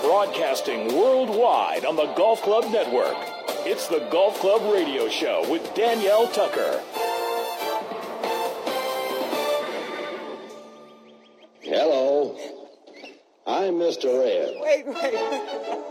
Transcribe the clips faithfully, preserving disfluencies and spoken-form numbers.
Broadcasting worldwide on the Golf Club Network. It's the Golf Club Radio Show with Danielle Tucker. Hello. I'm Mister Red. Wait, wait.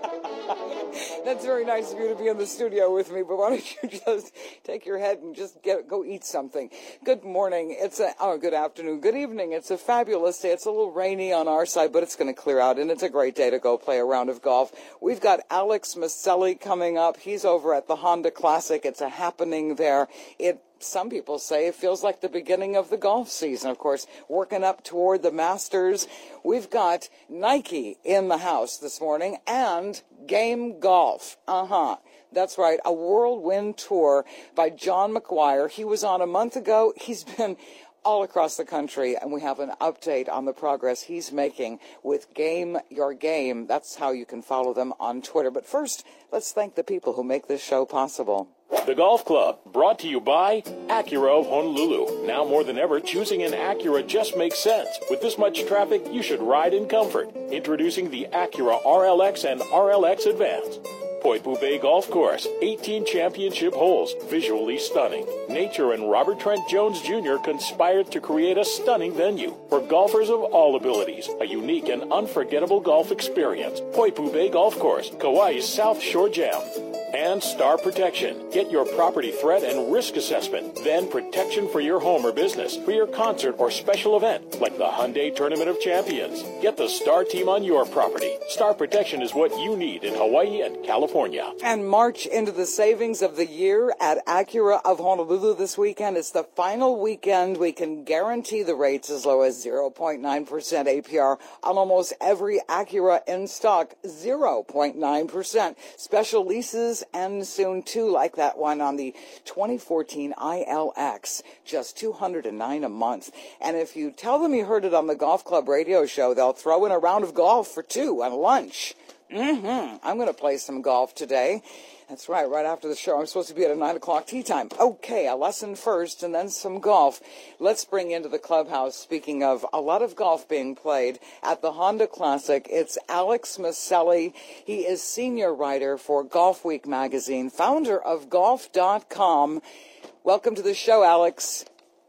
That's very nice of you to be in the studio with me, but why don't you just take your head and just get go eat something. Good morning. It's a, oh, good afternoon. Good evening. It's a fabulous day. It's a little rainy on our side, but it's going to clear out, and it's a great day to go play a round of golf. We've got Alex Maselli coming up. He's over at the Honda Classic. It's a happening there. It Some people say it feels like the beginning of the golf season, of course, working up toward the Masters. We've got Nike in the house this morning and Game Golf. Uh-huh. That's right, a whirlwind tour by John McGuire. He was on a month ago. He's been all across the country, and we have an update on the progress he's making with Game Your Game. That's how you can follow them on Twitter. But first, let's thank the people who make this show possible. The Golf Club, brought to you by Acura of Honolulu. Now more than ever, choosing an Acura just makes sense. With this much traffic, you should ride in comfort. Introducing the Acura R L X and R L X Advance. Poipu Bay Golf Course, eighteen championship holes, visually stunning. Nature and Robert Trent Jones Junior conspired to create a stunning venue for golfers of all abilities, a unique and unforgettable golf experience. Poipu Bay Golf Course, Kauai's South Shore Gem. And Star Protection. Get your property threat and risk assessment, then protection for your home or business, for your concert or special event, like the Hyundai Tournament of Champions. Get the Star team on your property. Star Protection is what you need in Hawaii and California. And march into the savings of the year at Acura of Honolulu this weekend. It's the final weekend. We can guarantee the rates as low as zero point nine percent A P R on almost every Acura in stock. zero point nine percent. Special leases and soon too, like that one on the twenty fourteen I L X, just two hundred nine dollars a month. And if you tell them you heard it on the Golf Club Radio Show, they'll throw in a round of golf for two and lunch. Mm-hmm. I'm going to play some golf today. That's right, right after the show. I'm supposed to be at a nine o'clock tea time. Okay, a lesson first and then some golf. Let's bring into the clubhouse, speaking of a lot of golf being played at the Honda Classic, it's Alex Maselli. He is senior writer for Golf Week magazine, founder of golf dot com. Welcome to the show, Alex.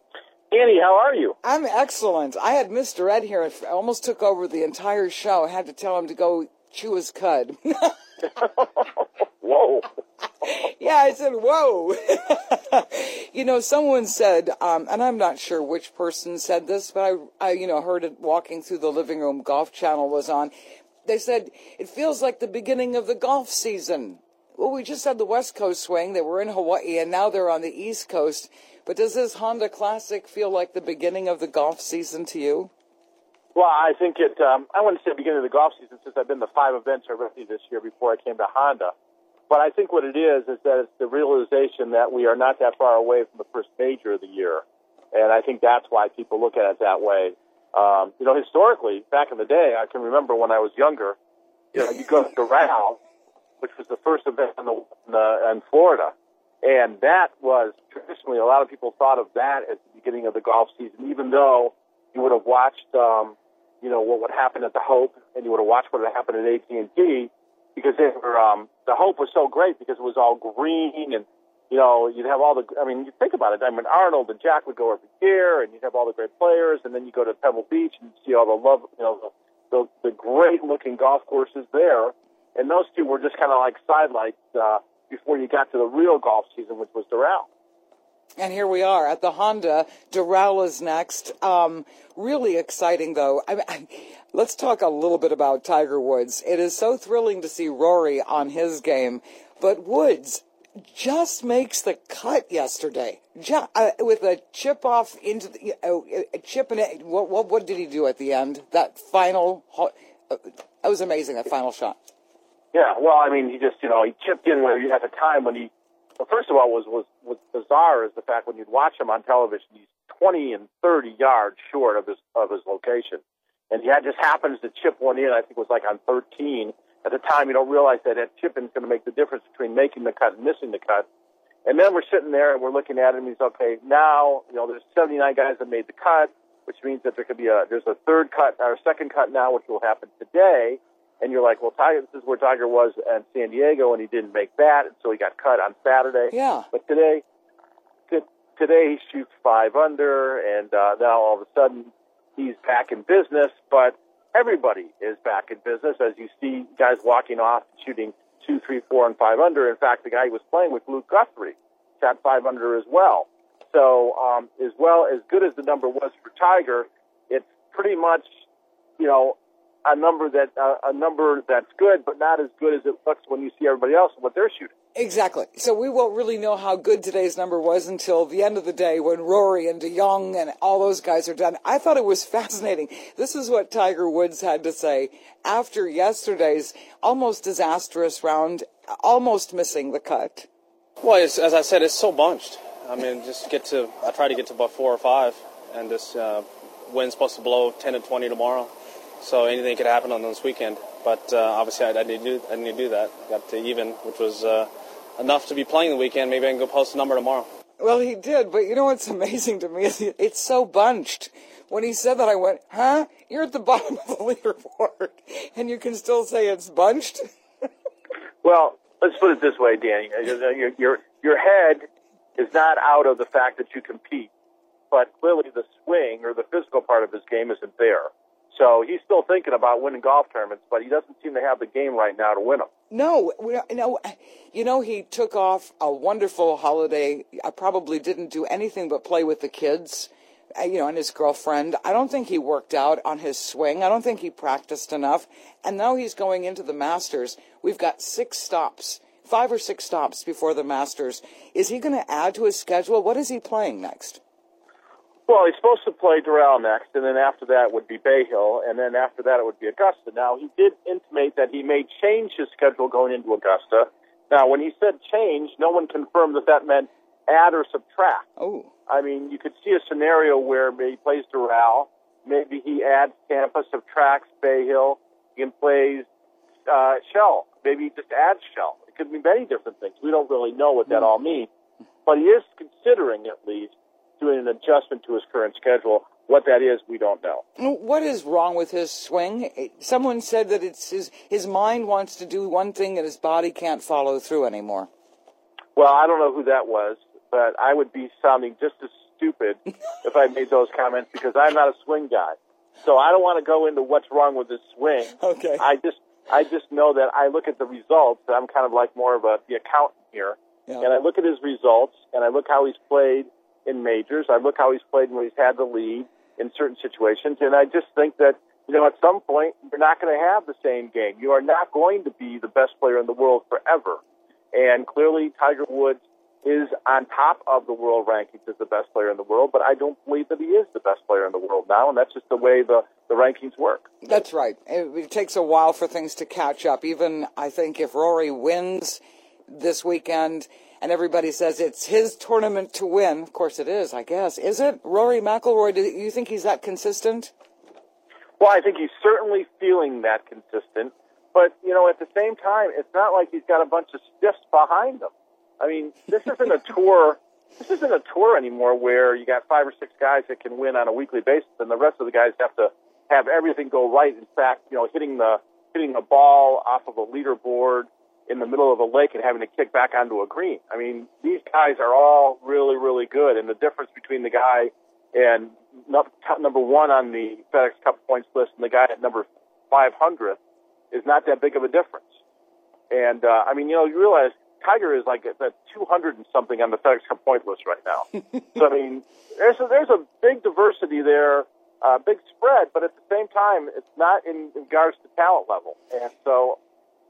Annie, how are you? I'm excellent. I had Mister Ed here. I almost took over the entire show. I had to tell him to go chew his cud. Whoa. Yeah, I said, whoa. You know, someone said, um, and I'm not sure which person said this, but I, I, you know, heard it walking through the living room. Golf Channel was on. They said, it feels like the beginning of the golf season. Well, we just had the West Coast swing. They were in Hawaii, and now they're on the East Coast. But does this Honda Classic feel like the beginning of the golf season to you? Well, I think it, um, I wouldn't say beginning of the golf season since I've been to five events already this year before I came to Honda. But I think what it is is that it's the realization that we are not that far away from the first major of the year. And I think that's why people look at it that way. Um, you know, historically, back in the day, I can remember when I was younger, you know, you go to Doral, which was the first event in, the, in, the, in Florida. And that was traditionally, a lot of people thought of that as the beginning of the golf season, even though you would have watched, um, you know, what would happen at the Hope, and you would have watched what would happen at A T and T, because they were, um, the Hope was so great because it was all green, and, you know, you'd have all the, I mean, you think about it, I mean, Arnold and Jack would go every year, and you'd have all the great players, and then you go to Pebble Beach and see all the love, you know, the, the, the great-looking golf courses there, and those two were just kind of like sidelights uh, before you got to the real golf season, which was Doral. And here we are at the Honda. Doral is next. Um, really exciting, though. I, I, let's talk a little bit about Tiger Woods. It is so thrilling to see Rory on his game, but Woods just makes the cut yesterday just, uh, with a chip off into the uh, a chip in it. What, what what did he do at the end? That final, uh, that was amazing. That final shot. Yeah, well, I mean, he just, you know, he chipped in where you had the time when he. Well, first of all, was was was bizarre is the fact when you'd watch him on television, he's twenty and thirty yards short of his of his location, and he had, just happens to chip one in. I think it was like on thirteen. At the time, you don't realize that that chipping is going to make the difference between making the cut and missing the cut. And then we're sitting there and we're looking at him. He's okay. Now, you know, there's seventy-nine guys that made the cut, which means that there could be a there's a third cut or a second cut now, which will happen today. and you're like, well, Tiger, this is where Tiger was in San Diego, and he didn't make that, and so he got cut on Saturday. Yeah. But today, t- today he shoots five under, and uh, now all of a sudden he's back in business. But everybody is back in business as you see guys walking off shooting two, three, four, and five under. In fact, the guy he was playing with, Luke Guthrie, shot five under as well. So um, as well as good as the number was for Tiger, it's pretty much, you know, a number that uh, a number that's good, but not as good as it looks when you see everybody else and what they're shooting. Exactly. So we won't really know how good today's number was until the end of the day when Rory and DeYoung and all those guys are done. I thought it was fascinating. This is what Tiger Woods had to say after yesterday's almost disastrous round, almost missing the cut. Well, it's, as I said, it's so bunched. I mean, just get to, I try to get to about four or five, and this uh, wind's supposed to blow ten to twenty tomorrow. So anything could happen on this weekend. But uh, obviously I, I, need to do, I need to do that. Got to even, which was uh, enough to be playing the weekend. Maybe I can go post a number tomorrow. Well, he did, but you know what's amazing to me is it's so bunched. When he said that, I went, huh? You're at the bottom of the leaderboard, and you can still say it's bunched? Well, let's put it this way, Danny. Your, your, your head is not out of the fact that you compete, but clearly the swing or the physical part of his game isn't there. So he's still thinking about winning golf tournaments, but he doesn't seem to have the game right now to win them. No, no, you know, he took off a wonderful holiday. I probably didn't do anything but play with the kids, you know, and his girlfriend. I don't think he worked out on his swing. I don't think he practiced enough. And now he's going into the Masters. We've got six stops, five or six stops before the Masters. Is he going to add to his schedule? What is he playing next? Well, he's supposed to play Doral next, and then after that would be Bay Hill, and then after that it would be Augusta. Now, he did intimate that he may change his schedule going into Augusta. Now, when he said change, no one confirmed that that meant add or subtract. Oh. I mean, you could see a scenario where maybe he plays Doral, maybe he adds Tampa, subtracts Bay Hill, and plays uh, Shell. Maybe he just adds Shell. It could be many different things. We don't really know what that mm. all means, but he is considering, at least, doing an adjustment to his current schedule. What that is, we don't know. What is wrong with his swing? Someone said that it's his, his mind wants to do one thing and his body can't follow through anymore. Well, I don't know who that was, but I would be sounding just as stupid if I made those comments because I'm not a swing guy. So I don't want to go into what's wrong with his swing. Okay. I just I just know that I look at the results. I'm kind of like more of a the accountant here. Yeah. And I look at his results, and I look how he's played in majors. I look how he's played when he's had the lead in certain situations, and I just think that, you know, at some point, you're not going to have the same game. You are not going to be the best player in the world forever. And clearly, Tiger Woods is on top of the world rankings as the best player in the world, but I don't believe that he is the best player in the world now, and that's just the way the, the rankings work. That's right. It, it takes a while for things to catch up. Even, I think, if Rory wins this weekend, and everybody says it's his tournament to win. Of course it is, I guess. Is it? Rory McIlroy, do you think he's that consistent? Well, I think he's certainly feeling that consistent. But, you know, at the same time, it's not like he's got a bunch of stiffs behind him. I mean, this isn't a tour. This isn't a tour anymore where you got five or six guys that can win on a weekly basis, and the rest of the guys have to have everything go right. In fact, you know, hitting the hitting a ball off of a leaderboard in the middle of a lake and having to kick back onto a green. I mean, these guys are all really, really good, and the difference between the guy and number one on the FedEx Cup points list and the guy at number five hundred is not that big of a difference. And, uh, I mean, you know, you realize Tiger is like at two hundred and something on the FedEx Cup point list right now. So, I mean, there's a, there's a big diversity there, uh, big spread, but at the same time, it's not in, in regards to talent level. And so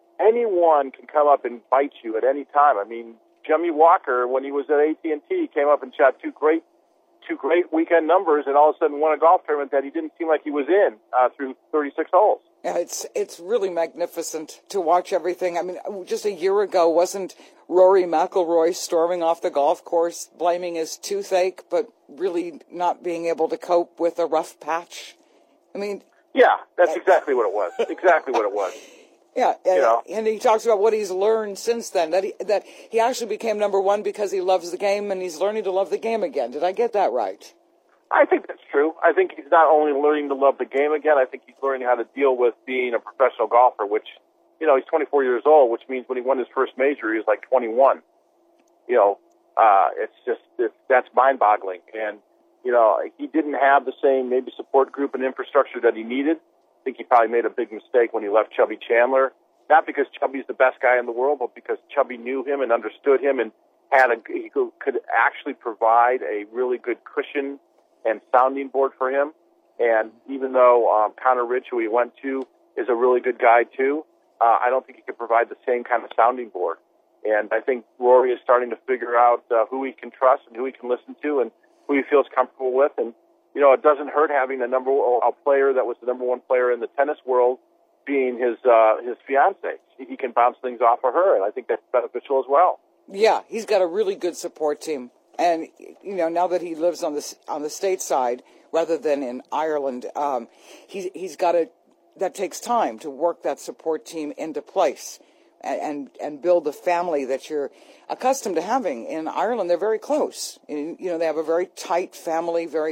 anyone can come up and bite you at any time. I mean, Jimmy Walker, when he was at A T and T, came up and shot two great two great weekend numbers and all of a sudden won a golf tournament that he didn't seem like he was in uh, through thirty-six holes. Yeah, it's it's really magnificent to watch everything. I mean, just a year ago, wasn't Rory McIlroy storming off the golf course, blaming his toothache, but really not being able to cope with a rough patch? I mean... Yeah, that's exactly what it was. Exactly what it was. Yeah, and, you know? and he talks about what he's learned since then, that he, that he actually became number one because he loves the game, and he's learning to love the game again. Did I get that right? I think that's true. I think he's not only learning to love the game again, I think he's learning how to deal with being a professional golfer, which, you know, he's twenty-four years old, which means when he won his first major, he was like twenty-one. You know, uh, it's just, it's, that's mind-boggling. And, you know, he didn't have the same maybe support group and infrastructure that he needed. I think he probably made a big mistake when he left Chubby Chandler, not because Chubby's the best guy in the world, but because Chubby knew him and understood him and had a, he could actually provide a really good cushion and sounding board for him. And even though um, Connor Rich, who he went to, is a really good guy too, uh, I don't think he could provide the same kind of sounding board. And I think Rory is starting to figure out uh, who he can trust and who he can listen to and who he feels comfortable with. And, you know, it doesn't hurt having a number a player that was the number one player in the tennis world being his uh, his fiancée. He can bounce things off of her, and I think that's beneficial as well. Yeah, he's got a really good support team. And, you know, now that he lives on the, on the stateside rather than in Ireland, um, he's, he's got to, that takes time to work that support team into place and, and, and build the family that you're accustomed to having. In Ireland, they're very close. You know, they have a very tight family, very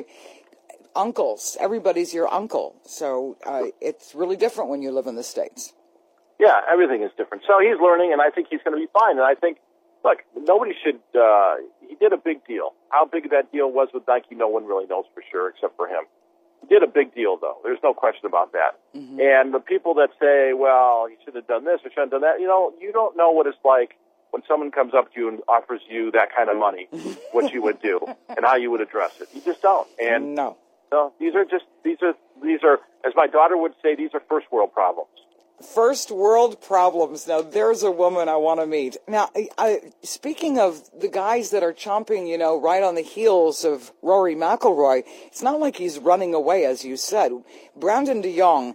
uncles. Everybody's your uncle. So uh, it's really different when you live in the States. Yeah, everything is different. So he's learning, and I think he's going to be fine. And I think, look, nobody should, uh, he did a big deal. How big that deal was with Nike, no one really knows for sure except for him. He did a big deal, though. There's no question about that. Mm-hmm. And the people that say, well, he should have done this or should have done that, you know, you don't know what it's like when someone comes up to you and offers you that kind of money, what you would do and how you would address it. You just don't. And no. No, these are just, these are, these are, as my daughter would say, these are first world problems. First world problems. Now, there's a woman I want to meet. Now, I, I, speaking of the guys that are chomping, you know, right on the heels of Rory McIlroy, it's not like he's running away, as you said. Brandon de Jong,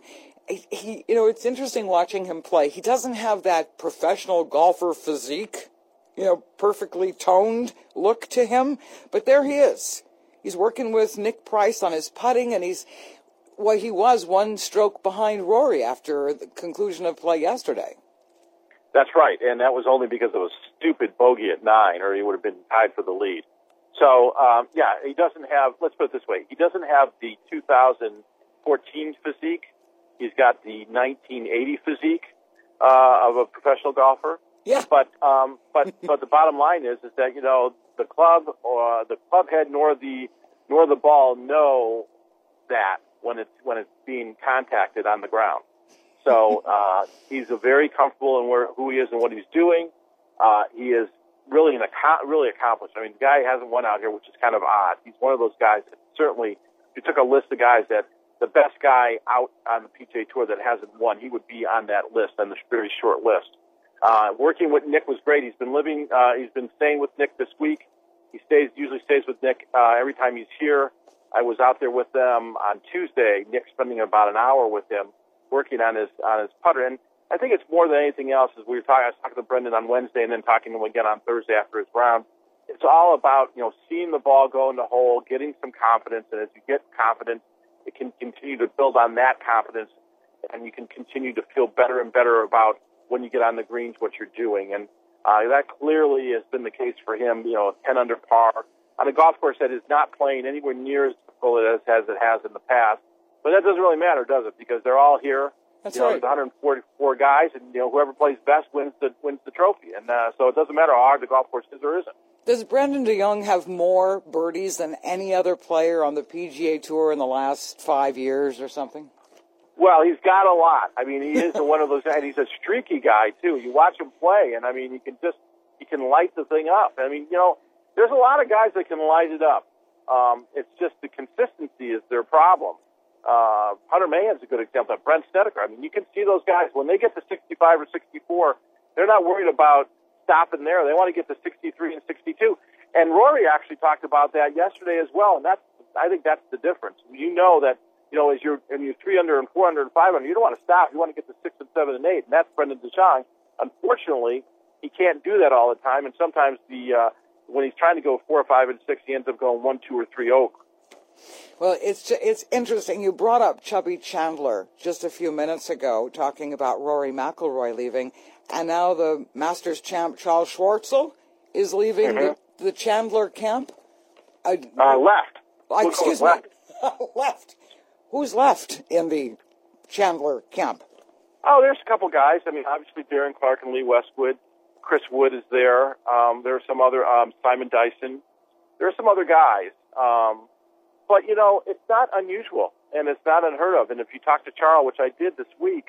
he, you know, it's interesting watching him play. He doesn't have that professional golfer physique, you know, perfectly toned look to him, but there he is. He's working with Nick Price on his putting, and he's, well, he was one stroke behind Rory after the conclusion of play yesterday. That's right, and that was only because of a stupid bogey at nine, or he would have been tied for the lead. So, um, yeah, he doesn't have, let's put it this way, he doesn't have the two thousand fourteen physique. He's got the nineteen eighty physique uh, of a professional golfer. Yeah. But um, but but the bottom line is is that, you know, the club or the club head nor the nor the ball know that when it's when it's being contacted on the ground. So uh, he's a very comfortable in where who he is and what he's doing. Uh, he is really an really accomplished. I mean, the guy hasn't won out here, which is kind of odd. He's one of those guys that certainly, if you took a list of guys that the best guy out on the P G A Tour that hasn't won, he would be on that list, on this very short list. Uh, working with Nick was great. He's been living, uh, he's been staying with Nick this week. He stays, usually stays with Nick uh, every time he's here. I was out there with them on Tuesday. Nick spending about an hour with him, working on his on his putter. And I think it's more than anything else. As we were talking, I was talking to Brendan on Wednesday, and then talking to him again on Thursday after his round. It's all about, you know, seeing the ball go in the hole, getting some confidence, and as you get confidence, it can continue to build on that confidence, and you can continue to feel better and better about when you get on the greens what you're doing. And uh, that clearly has been the case for him. You know, ten under par on a golf course that is not playing anywhere near as difficult as, as it has in the past. But that doesn't really matter, does it? Because they're all here. That's you know, right. There's one hundred forty-four guys, and you know whoever plays best wins the wins the trophy. And uh, so it doesn't matter how hard the golf course is or isn't. Does Brandon de Jong have more birdies than any other player on the P G A Tour in the last five years or something? Well, he's got a lot. I mean, he is one of those, and he's a streaky guy too. You watch him play, and I mean, he can just he can light the thing up. I mean, you know, there's a lot of guys that can light it up. Um, it's just the consistency is their problem. Uh, Hunter Mahan's a good example. Brent Snedeker. I mean, you can see those guys when they get to sixty-five or sixty-four, they're not worried about stopping there. They want to get to sixty-three and sixty-two. And Rory actually talked about that yesterday as well. And that's, I think that's the difference. You know that, you know, as you're, and you're three under and four under and five under, you don't want to stop. You want to get to six and seven and eight. And that's Brendan de Jong. Unfortunately, he can't do that all the time. And sometimes the, uh, when he's trying to go four or five and six, he ends up going one, two, or three over. Well, it's it's interesting. You brought up Chubby Chandler just a few minutes ago, talking about Rory McIlroy leaving, and now the Masters champ Charles Schwartzel is leaving mm-hmm. the, the Chandler camp. Uh, uh, left. Uh, We'll excuse go me. left. Left. Who's left in the Chandler camp? Oh, there's a couple guys. I mean, obviously Darren Clark and Lee Westwood. Chris Wood is there. Um, there are some other, um, Simon Dyson. There are some other guys. Um, but, you know, it's not unusual, and it's not unheard of. And if you talk to Charles, which I did this week,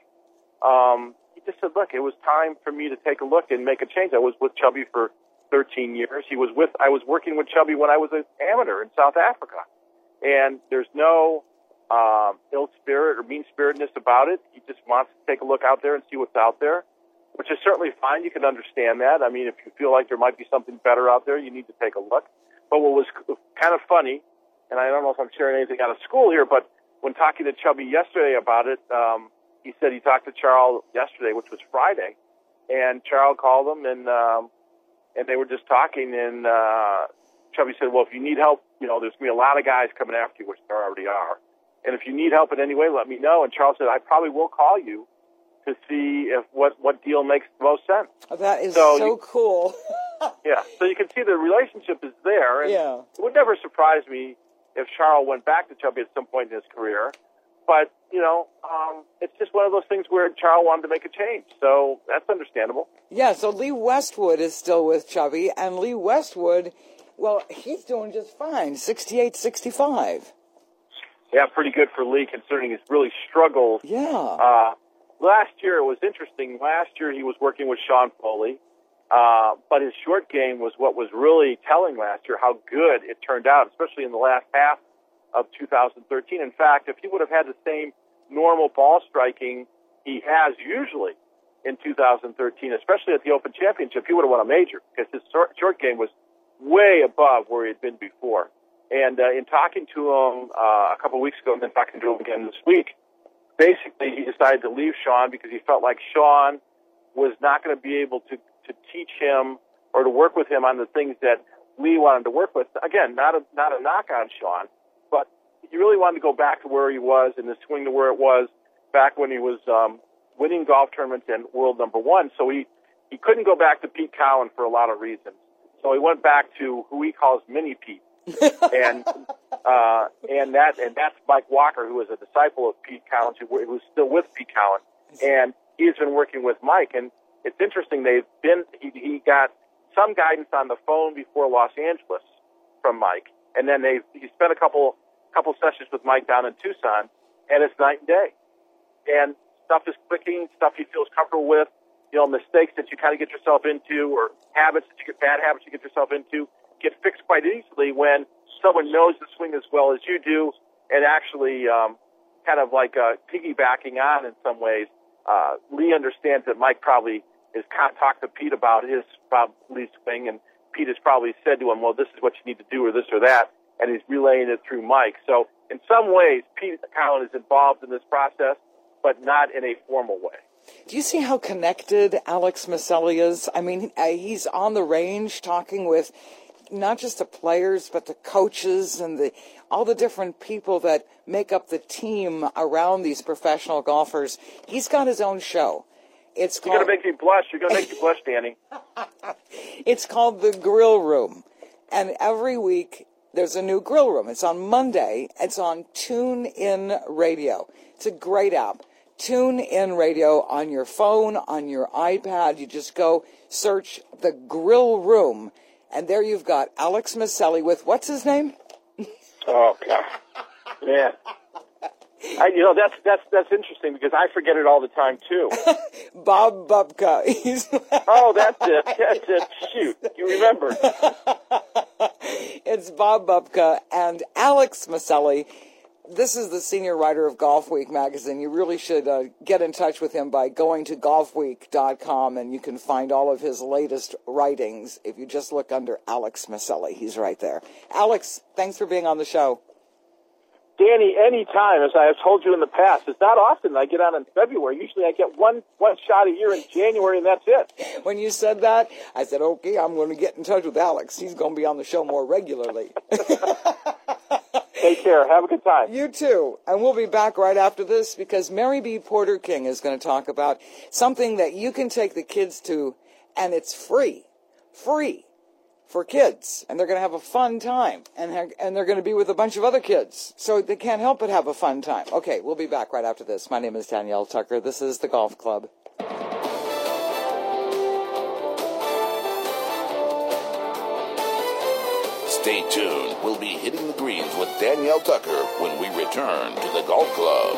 um, he just said, look, it was time for me to take a look and make a change. I was with Chubby for thirteen years. He was with, I was working with Chubby when I was an amateur in South Africa. And there's no um, ill spirit or mean-spiritedness about it. He just wants to take a look out there and see what's out there, which is certainly fine. You can understand that. I mean, if you feel like there might be something better out there, you need to take a look. But what was kind of funny, and I don't know if I'm sharing anything out of school here, but when talking to Chubby yesterday about it, um, he said he talked to Charles yesterday, which was Friday, and Charles called him, and um, and they were just talking, and uh, Chubby said, well, if you need help, you know, there's going to be a lot of guys coming after you, which there already are. And if you need help in any way, let me know. And Charles said, I probably will call you to see if what, what deal makes the most sense. Oh, that is so, so you, cool. Yeah, so you can see the relationship is there. And Yeah. It would never surprise me if Charles went back to Chubby at some point in his career. But, you know, um, it's just one of those things where Charles wanted to make a change. So that's understandable. Yeah, so Lee Westwood is still with Chubby, and Lee Westwood, well, he's doing just fine, sixty-eight sixty-five. Yeah, pretty good for Lee considering he's really struggled. Yeah. Uh, last year it was interesting. Last year he was working with Sean Foley, uh, but his short game was what was really telling last year how good it turned out, especially in the last half of two thousand thirteen. In fact, if he would have had the same normal ball striking he has usually in two thousand thirteen, especially at the Open Championship, he would have won a major because his short game was way above where he had been before. And uh, in talking to him uh, a couple of weeks ago and then talking to him again this week, basically he decided to leave Sean because he felt like Sean was not going to be able to, to teach him or to work with him on the things that Lee wanted to work with. Again, not a, not a knock on Sean, but he really wanted to go back to where he was and the swing to where it was back when he was um, winning golf tournaments and world number one. So he, he couldn't go back to Pete Cowan for a lot of reasons. So he went back to who he calls Mini Pete. and uh, and that and that's Mike Walker, who is a disciple of Pete Cowan, who, who's still with Pete Cowan, and he's been working with Mike. And it's interesting; they've been he, he got some guidance on the phone before Los Angeles from Mike, and then they he spent a couple couple sessions with Mike down in Tucson, and it's night and day. And stuff is clicking, stuff he feels comfortable with. You know, mistakes that you kind of get yourself into, or habits that you get bad habits you get yourself into, get fixed quite easily when someone knows the swing as well as you do, and actually um, kind of like uh, piggybacking on in some ways. Uh, Lee understands that Mike probably has talked to Pete about his about Lee's swing, and Pete has probably said to him, well, this is what you need to do, or this or that, and he's relaying it through Mike. So in some ways, Pete Cowan is involved in this process, but not in a formal way. Do you see how connected Alex Maselli is? I mean, uh, he's on the range talking with not just the players, but the coaches and the all the different people that make up the team around these professional golfers. He's got his own show. It's called... You're going to make me blush. You're going to make me blush, Danny. It's called The Grill Room. And every week there's a new grill room. It's on Monday. It's on TuneIn Radio. It's a great app. TuneIn Radio on your phone, on your iPad. You just go search The Grill Room. And there you've got Alex Maselli with, what's his name? Oh, God. Man. I, you know, that's that's that's interesting because I forget it all the time, too. Bob Bubka. He's oh, that's it. That's it. Shoot. You remember. It's Bob Bubka and Alex Maselli. This is the senior writer of Golf Week magazine. You really should uh, get in touch with him by going to golf week dot com, and you can find all of his latest writings. If you just look under Alex Maselli, he's right there. Alex, thanks for being on the show. Danny, anytime, as I have told you in the past, it's not often I get on in February. Usually I get one one shot a year in January, and that's it. When you said that, I said, okay, I'm going to get in touch with Alex. He's going to be on the show more regularly. Take care. Have a good time. You too. And we'll be back right after this because Mary B. Porter King is going to talk about something that you can take the kids to, and it's free. Free. for kids, and they're going to have a fun time, and ha- and they're going to be with a bunch of other kids, so they can't help but have a fun time. Okay, we'll be back right after this. My name is Danielle Tucker. This is the Golf Club. Stay tuned. We'll be hitting the greens with Danielle Tucker when we return to the Golf Club.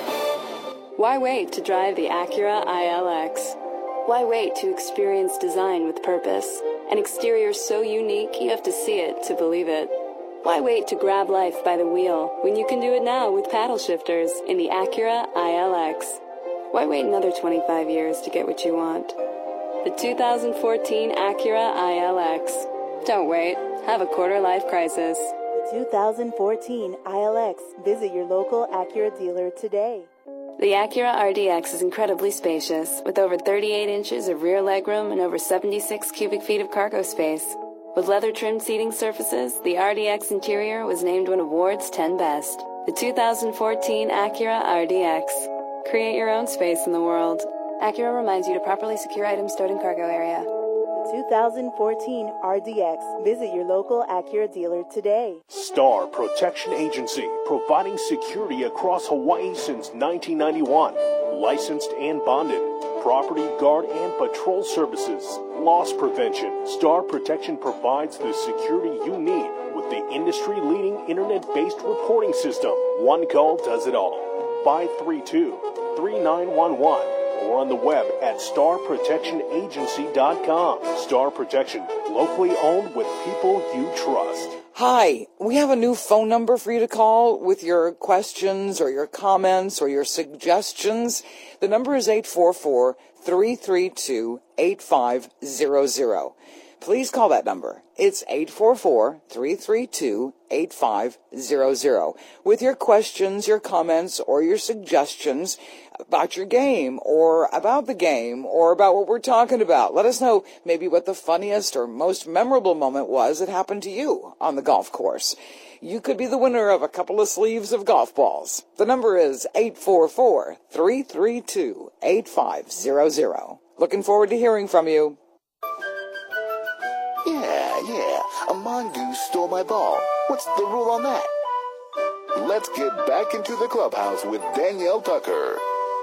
Why wait to drive the Acura I L X? Why wait to experience design with purpose? An exterior so unique you have to see it to believe it. Why wait to grab life by the wheel when you can do it now with paddle shifters in the Acura I L X? Why wait another twenty-five years to get what you want? The two thousand fourteen Acura I L X. Don't wait. Have a quarter-life crisis. The two thousand fourteen I L X. Visit your local Acura dealer today. The Acura R D X is incredibly spacious, with over thirty-eight inches of rear legroom and over seventy-six cubic feet of cargo space. With leather-trimmed seating surfaces, the R D X interior was named one of Ward's ten Best. The two thousand fourteen Acura R D X. Create your own space in the world. Acura reminds you to properly secure items stored in cargo area. The two thousand fourteen R D X. Visit your local Acura dealer today. Star Protection Agency, providing security across Hawaii since nineteen ninety-one. Licensed and bonded. Property guard and patrol services. Loss prevention. Star Protection provides the security you need with the industry-leading internet-based reporting system. One call does it all. five three two, three nine one one. Or on the web at star protection agency dot com. Star Protection, locally owned with people you trust. Hi, we have a new phone number for you to call with your questions or your comments or your suggestions. The number is eight four four, three three two, eight five zero zero. Please call that number. It's eight four four, three three two, eight five zero zero. With your questions, your comments, or your suggestions about your game, or about the game, or about what we're talking about. Let us know maybe what the funniest or most memorable moment was that happened to you on the golf course. You could be the winner of a couple of sleeves of golf balls. The number is eight four four, three three two, eight five zero zero. Looking forward to hearing from you. Yeah, yeah, a mongoose stole my ball. What's the rule on that? Let's get back into the clubhouse with Danielle Tucker.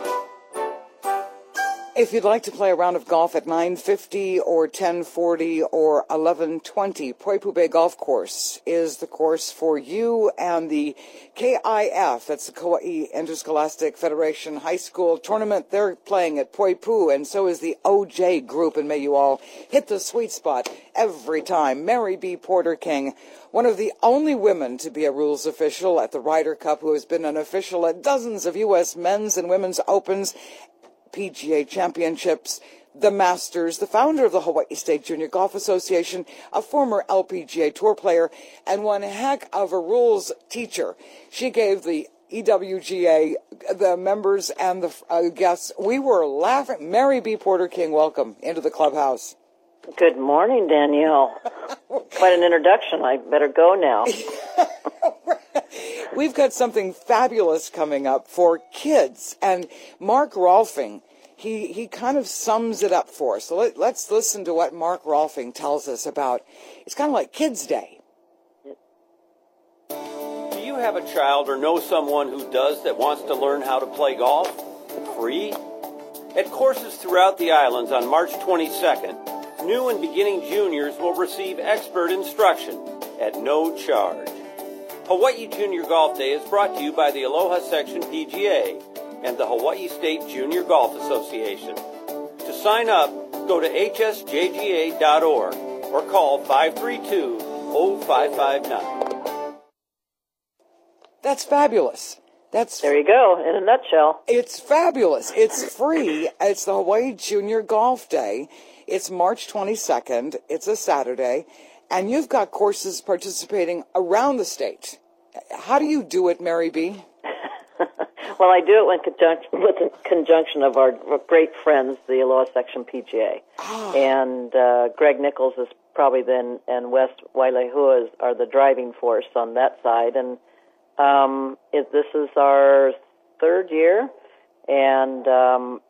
If you'd like to play a round of golf at nine fifty or ten forty or eleven twenty, Poipu Bay Golf Course is the course for you, and the K I F, that's the Kauai Interscholastic Federation High School Tournament, they're playing at Poipu, and so is the O J Group, and may you all hit the sweet spot every time. Mary B. Porter King, one of the only women to be a rules official at the Ryder Cup, who has been an official at dozens of U S men's and women's opens, P G A championships, the Masters, the founder of the Hawaii State Junior Golf Association, a former L P G A Tour player, and one heck of a rules teacher. She gave the E W G A, the members and the uh, guests, we were laughing. Mary B. Porter King, welcome into the clubhouse. Good morning, Danielle. Quite an introduction. I better go now. We've got something fabulous coming up for kids, and Mark Rolfing, he, he kind of sums it up for us. So let, let's listen to what Mark Rolfing tells us about. It's kind of like Kids Day. Do you have a child or know someone who does that wants to learn how to play golf? Free? At courses throughout the islands on March twenty-second, new and beginning juniors will receive expert instruction at no charge. Hawaii Junior Golf Day is brought to you by the Aloha Section P G A and the Hawaii State Junior Golf Association. To sign up, go to h s j g a dot org or call five three two, zero five five nine. That's fabulous. That's There you go, in a nutshell. It's fabulous. It's free. It's the Hawaii Junior Golf Day. It's March twenty-second. It's a Saturday. And you've got courses participating around the state. How do you do it, Mary B? Well, I do it in conjunction, with the conjunction of our great friends, the Aloha Section P G A. Ah. And uh, Greg Nichols is probably then, and Wes Wailehua are the driving force on that side. And um, it, this is our third year, and um, it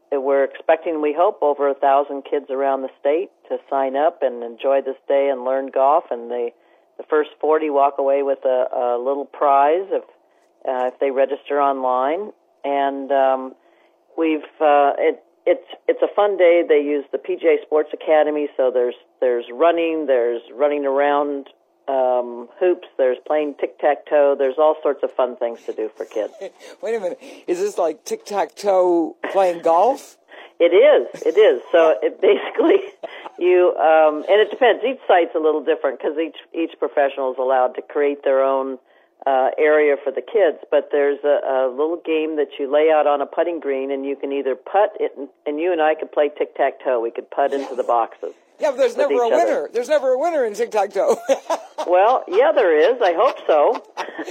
we're expecting, we hope, over a thousand kids around the state to sign up and enjoy this day and learn golf. And the the first forty walk away with a, a little prize if uh, if they register online. And um, we've uh, it it's it's a fun day. They use the P G A Sports Academy, so there's there's running, there's running around. Um, hoops, there's playing tic-tac-toe, there's all sorts of fun things to do for kids. Wait a minute, is this like tic-tac-toe playing golf? It is, it is. So it basically, you, um, and it depends, each site's a little different because each, each professional is allowed to create their own uh, area for the kids, but there's a, a little game that you lay out on a putting green and you can either putt it, and you and I could play tic-tac-toe, we could putt into the boxes. Yeah, but there's never a winner. Other. There's never a winner in tic-tac-toe. Well, yeah, there is. I hope so.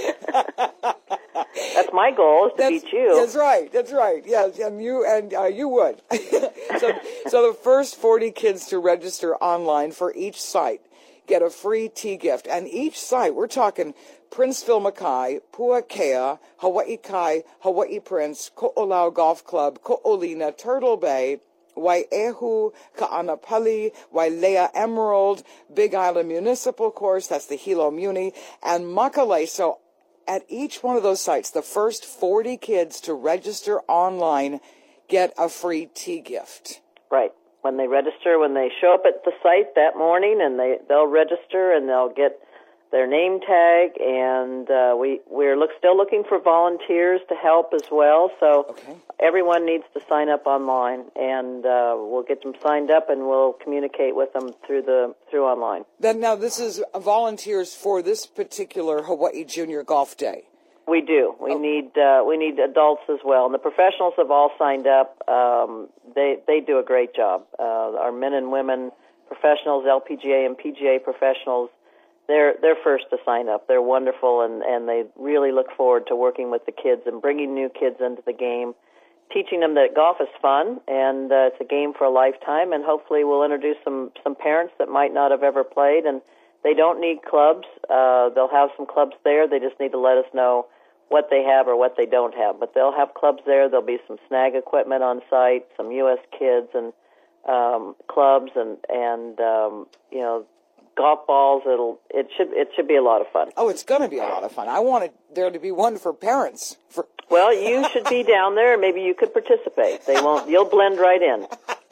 That's my goal, is to that's, beat you. That's right. That's right. Yes, and you and uh, you would. so, so the first forty kids to register online for each site get a free tee gift, and each site, we're talking Princeville Mackay, Puakea, Hawaii Kai, Hawaii Prince, Ko'olau Golf Club, Ko'olina, Turtle Bay, Wai'ehu, Ka'anapali, Wailea Emerald, Big Island Municipal Course, that's the Hilo Muni, and Makalei. So at each one of those sites, the first forty kids to register online get a free tee gift. Right. When they register, when they show up at the site that morning, and they, they'll register and they'll get their name tag, and uh, we, we're look, still looking for volunteers to help as well. So okay. Everyone needs to sign up online, and uh, we'll get them signed up, and we'll communicate with them through the through online. Then now this is volunteers for this particular Hawaii Junior Golf Day. We do. We oh. need uh, we need adults as well, and the professionals have all signed up. Um, they they do a great job. Uh, our men and women professionals, L P G A and P G A professionals, they're they're first to sign up. They're wonderful, and and they really look forward to working with the kids and bringing new kids into the game, teaching them that golf is fun and uh, it's a game for a lifetime, and hopefully we'll introduce some, some parents that might not have ever played, and they don't need clubs. Uh, they'll have some clubs there. They just need to let us know what they have or what they don't have. But they'll have clubs there. There'll be some snag equipment on site, some U S kids and um, clubs and, and um, you know, golf balls. It'll it should it should be a lot of fun. Oh, it's going to be a lot of fun. I wanted there to be one for parents. For Well, you should be down there. Maybe you could participate. They won't. You'll blend right in.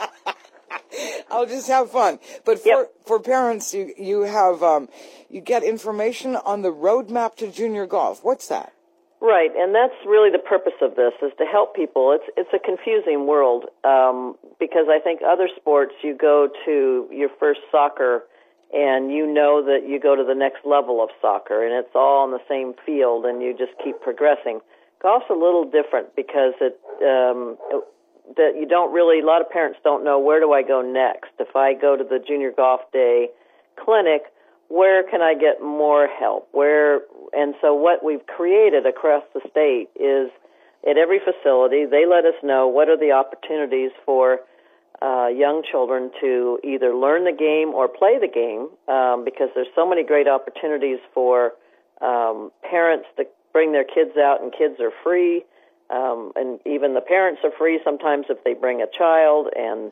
I'll just have fun. But for Yep. for parents, you you have um, you get information on the roadmap to junior golf. What's that? Right, and that's really the purpose of this, is to help people. It's it's a confusing world um, because I think other sports, you go to your first soccer and you know that you go to the next level of soccer, and it's all on the same field, and you just keep progressing. Golf's a little different because it, um, it that you don't really, a lot of parents don't know, where do I go next? If I go to the Junior Golf Day clinic, where can I get more help? Where, and so what we've created across the state is at every facility, they let us know what are the opportunities for uh, young children to either learn the game or play the game, um, because there's so many great opportunities for um, parents to bring their kids out, and kids are free, um, and even the parents are free sometimes if they bring a child, and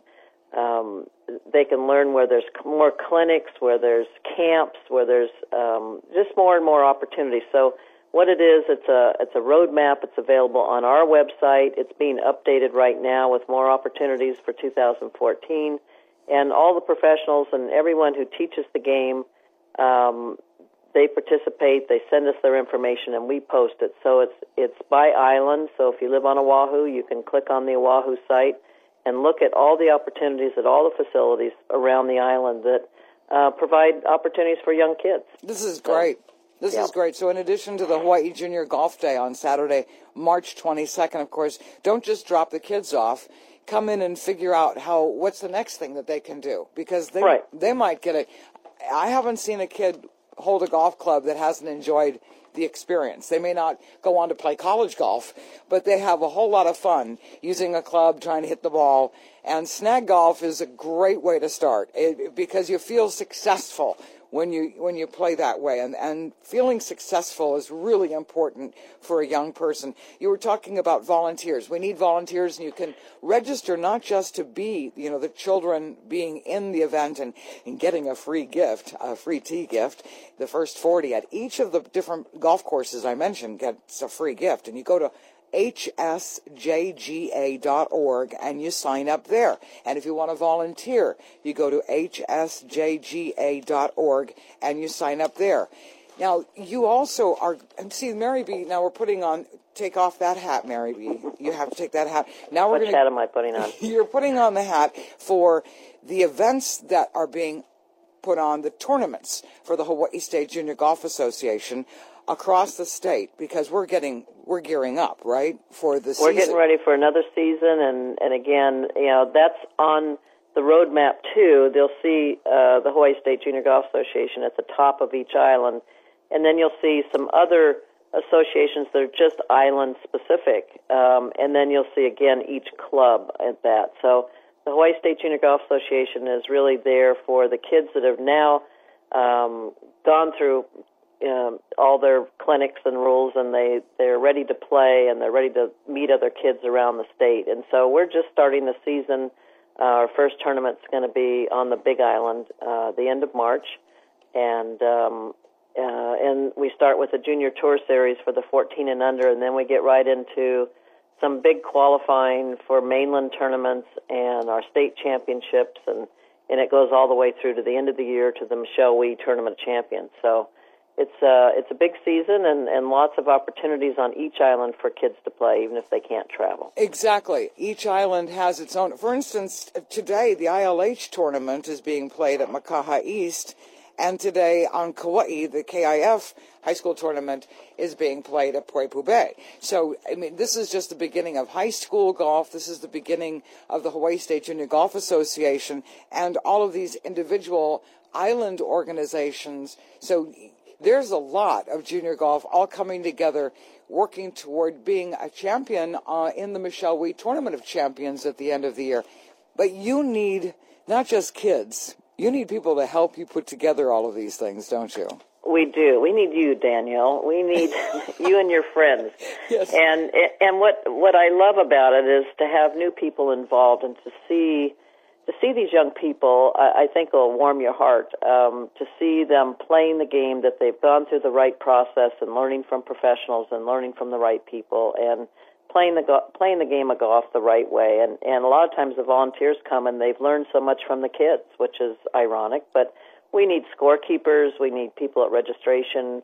um, they can learn where there's more clinics, where there's camps, where there's um, just more and more opportunities. So what it is, it's a it's a roadmap. It's available on our website. It's being updated right now with more opportunities for two thousand fourteen. And all the professionals and everyone who teaches the game, um, they participate. They send us their information, and we post it. So it's it's by island. So if you live on Oahu, you can click on the Oahu site and look at all the opportunities at all the facilities around the island that uh, provide opportunities for young kids. This is great. This yeah. is great. So in addition to the Hawaii Junior Golf Day on Saturday, March twenty-second, of course, don't just drop the kids off. Come in and figure out how, what's the next thing that they can do. Because they, right. they might get a, I haven't seen a kid hold a golf club that hasn't enjoyed the experience. They may not go on to play college golf, but they have a whole lot of fun using a club, trying to hit the ball. And snag golf is a great way to start it, because you feel successful when you when you play that way, and and feeling successful is really important for a young person. You were talking about volunteers. We need volunteers, and you can register not just to be, you know, the children being in the event and, and getting a free gift, a free tee gift. The first forty at each of the different golf courses I mentioned gets a free gift, and you go to H S J G A dot org and you sign up there. And if you want to volunteer, you go to H S J G A dot org and you sign up there. Now, you also are, and see, Mary B, now we're putting on, take off that hat, Mary B. You have to take that hat. Now we're Which gonna, hat am I putting on? You're putting on the hat for the events that are being put on, the tournaments for the Hawaii State Junior Golf Association across the state, because we're getting, we're gearing up, right, for the season. We're getting ready for another season, and, and again, you know, that's on the roadmap too. They'll see uh, the Hawaii State Junior Golf Association at the top of each island, and then you'll see some other associations that are just island specific, um, and then you'll see again each club at that. So the Hawaii State Junior Golf Association is really there for the kids that have now um, gone through Um, all their clinics and rules, and they, they're ready to play, and they're ready to meet other kids around the state. And so we're just starting the season. Uh, our first tournament's going to be on the Big Island uh, the end of March, and um, uh, and we start with a junior tour series for the fourteen and under, and then we get right into some big qualifying for mainland tournaments and our state championships, and, and it goes all the way through to the end of the year to the Michelle Wee Tournament Champions. So It's uh, it's a big season, and, and lots of opportunities on each island for kids to play, even if they can't travel. Exactly. Each island has its own. For instance, today the I L H tournament is being played at Makaha East, and today on Kauai, the K I F high school tournament is being played at Puepu Bay. So, I mean, this is just the beginning of high school golf. This is the beginning of the Hawaii State Junior Golf Association and all of these individual island organizations. So there's a lot of junior golf all coming together, working toward being a champion uh, in the Michelle Wee Tournament of Champions at the end of the year. But you need not just kids. You need people to help you put together all of these things, don't you? We do. We need you, Danielle. We need you and your friends. Yes. And and what what I love about it is to have new people involved and to see to see these young people, I, I think will warm your heart, um, to see them playing the game, that they've gone through the right process and learning from professionals and learning from the right people and playing the go- playing the game of golf the right way. And, and a lot of times the volunteers come and they've learned so much from the kids, which is ironic. But we need scorekeepers. We need people at registration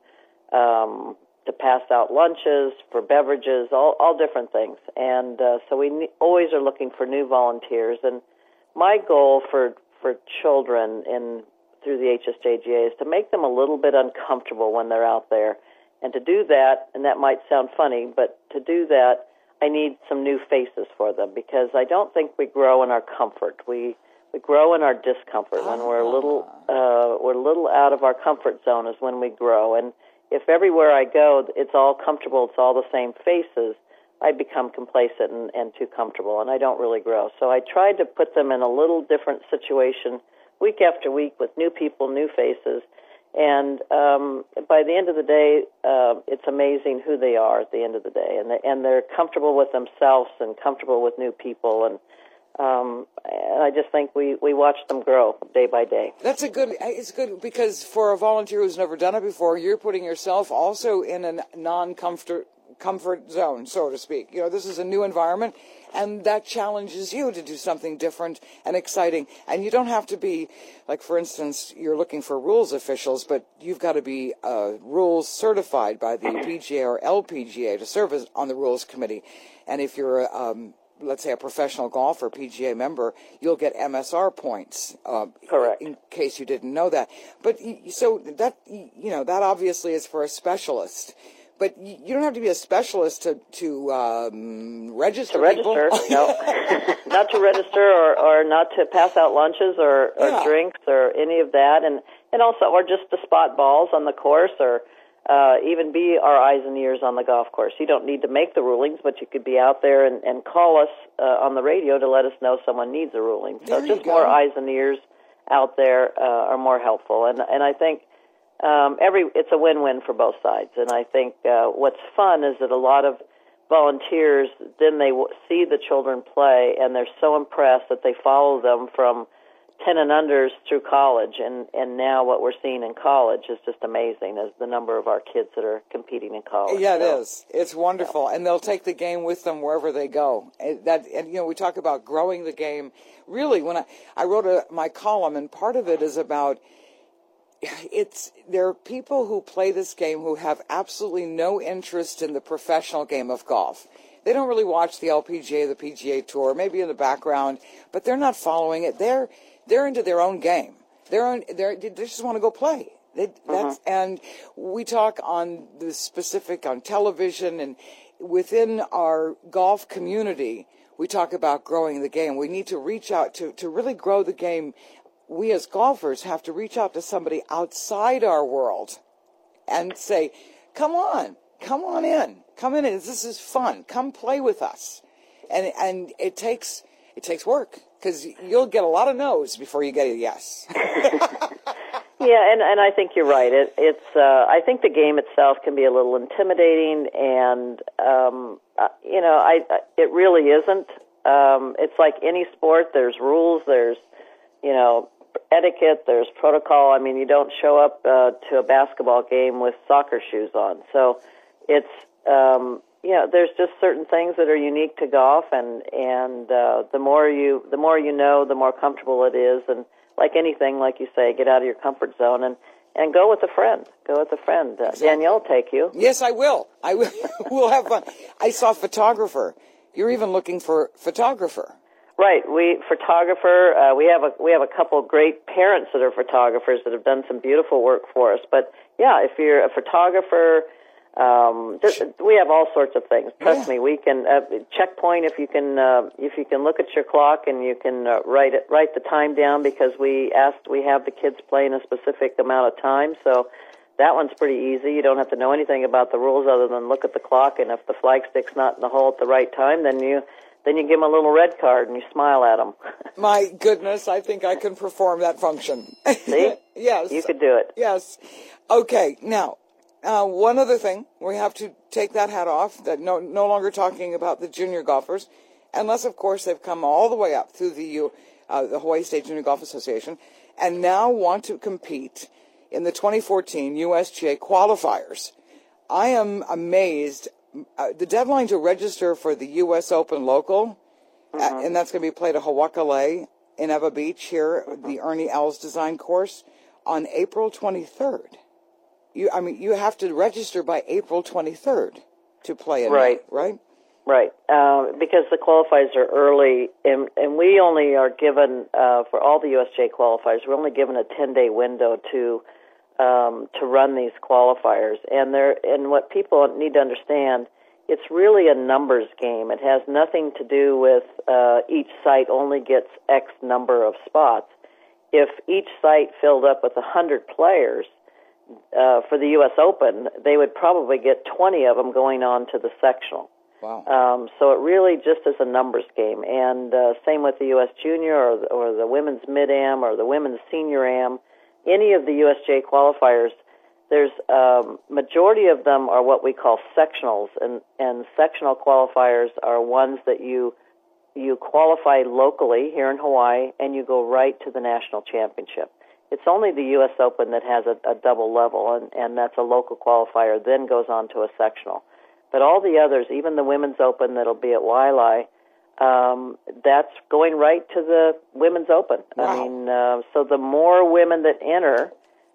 um, to pass out lunches, for beverages, all, all different things. And uh, so we ne- always are looking for new volunteers. And my goal for for children in through the H S J G A is to make them a little bit uncomfortable when they're out there. And to do that, and that might sound funny, but to do that, I need some new faces for them, because I don't think we grow in our comfort. We we grow in our discomfort. When we're a little uh, we're a little out of our comfort zone is when we grow. And if everywhere I go, it's all comfortable, it's all the same faces, I become complacent and, and too comfortable, and I don't really grow. So I tried to put them in a little different situation week after week with new people, new faces, and um, by the end of the day, uh, it's amazing who they are at the end of the day, and, they, and they're comfortable with themselves and comfortable with new people, and um, and I just think we, we watch them grow day by day. That's a good, it's good because for a volunteer who's never done it before, you're putting yourself also in a non-comfort comfort zone, so to speak. You know, this is a new environment, and that challenges you to do something different and exciting. And you don't have to be, like, for instance, you're looking for rules officials, but you've got to be uh, rules certified by the P G A or L P G A to serve as, on the rules committee. And if you're, um, let's say, a professional golfer, P G A member, you'll get M S R points. Uh, Correct. In case you didn't know that. But, so that, you know, that obviously is for a specialist. But you don't have to be a specialist to to um, register. To register, no, not to register or, or not to pass out lunches or, or yeah. drinks or any of that, and and also or just to spot balls on the course or uh, even be our eyes and ears on the golf course. You don't need to make the rulings, but you could be out there and, and call us uh, on the radio to let us know someone needs a ruling. So there just more eyes and ears out there uh, are more helpful, and and I think. um, every it's a win-win for both sides. And I think uh, what's fun is that a lot of volunteers, then they w- see the children play, and they're so impressed that they follow them from ten and unders through college, and, and now what we're seeing in college is just amazing, as the number of our kids that are competing in college. Yeah, it so, is. It's wonderful, yeah. And they'll take the game with them wherever they go. And that, and you know, we talk about growing the game. Really, when I I wrote a, my column, and part of it is about it's there are people who play this game who have absolutely no interest in the professional game of golf. They don't really watch the L P G A, the P G A Tour, maybe in the background, but they're not following it. They're they're into their own game. They're on, they're, they just want to go play. They, that's, uh-huh. And we talk on the specific on television, and within our golf community, we talk about growing the game. We need to reach out to, to really grow the game. We as golfers have to reach out to somebody outside our world and say, come on, come on in, come in. This is fun. Come play with us. And, and it takes, it takes work, because you'll get a lot of no's before you get a yes. Yeah, and, and I think you're right. It, it's uh, I think the game itself can be a little intimidating, and um, uh, you know, I, I it really isn't. Um, it's like any sport. There's rules. There's you know etiquette. There's protocol. I mean, you don't show up uh, to a basketball game with soccer shoes on. So it's um, you know, there's just certain things that are unique to golf, and and uh, the more you the more you know, the more comfortable it is. And like anything, like you say, get out of your comfort zone and, and go with a friend. Go with a friend. Uh, exactly. Danielle will take you. Yes, I will. I will. We'll have fun. I saw photographer. You're even looking for photographer. Right. We photographer. Uh, we have a we have a couple of great parents that are photographers that have done some beautiful work for us. But yeah, if you're a photographer. Um, just, we have all sorts of things. Trust yeah. me, we can uh, checkpoint if you can uh, if you can look at your clock and you can uh, write it, write the time down, because we asked we have the kids play in a specific amount of time. So that one's pretty easy. You don't have to know anything about the rules other than look at the clock, and if the flagstick's not in the hole at the right time, then you then you give them a little red card and you smile at them. My goodness, I think I can perform that function. See? Yes, you could do it. Yes. Okay, now. Uh, one other thing, we have to take that hat off, that no, no longer talking about the junior golfers, unless, of course, they've come all the way up through the U, uh, the Hawaii State Junior Golf Association, and now want to compete in the twenty fourteen U S G A qualifiers. I am amazed. Uh, the deadline to register for the U S Open local, mm-hmm. uh, and that's going to be played at Hawakale in Ewa Beach here, mm-hmm. the Ernie Els design course, on April twenty-third. You, I mean, you have to register by April twenty-third to play in right. May, right? Right, uh, because the qualifiers are early, and, and we only are given, uh, for all the U S J qualifiers, we're only given a ten-day window to um, to run these qualifiers. And there, and what people need to understand, it's really a numbers game. It has nothing to do with uh, each site only gets X number of spots. If each site filled up with one hundred players, uh, for the U S Open, they would probably get twenty of them going on to the sectional. Wow. Um, so it really just is a numbers game. And uh, same with the U S Junior or the, or the Women's Mid-Am or the Women's Senior Am. Any of the U S J qualifiers, there's um, majority of them are what we call sectionals, and, and sectional qualifiers are ones that you you qualify locally here in Hawaii, and you go right to the national championship. It's only the U S Open that has a, a double level, and, and that's a local qualifier, then goes on to a sectional. But all the others, even the Women's Open that'll be at Wailea, um, that's going right to the Women's Open. Wow. I mean, uh, so the more women that enter,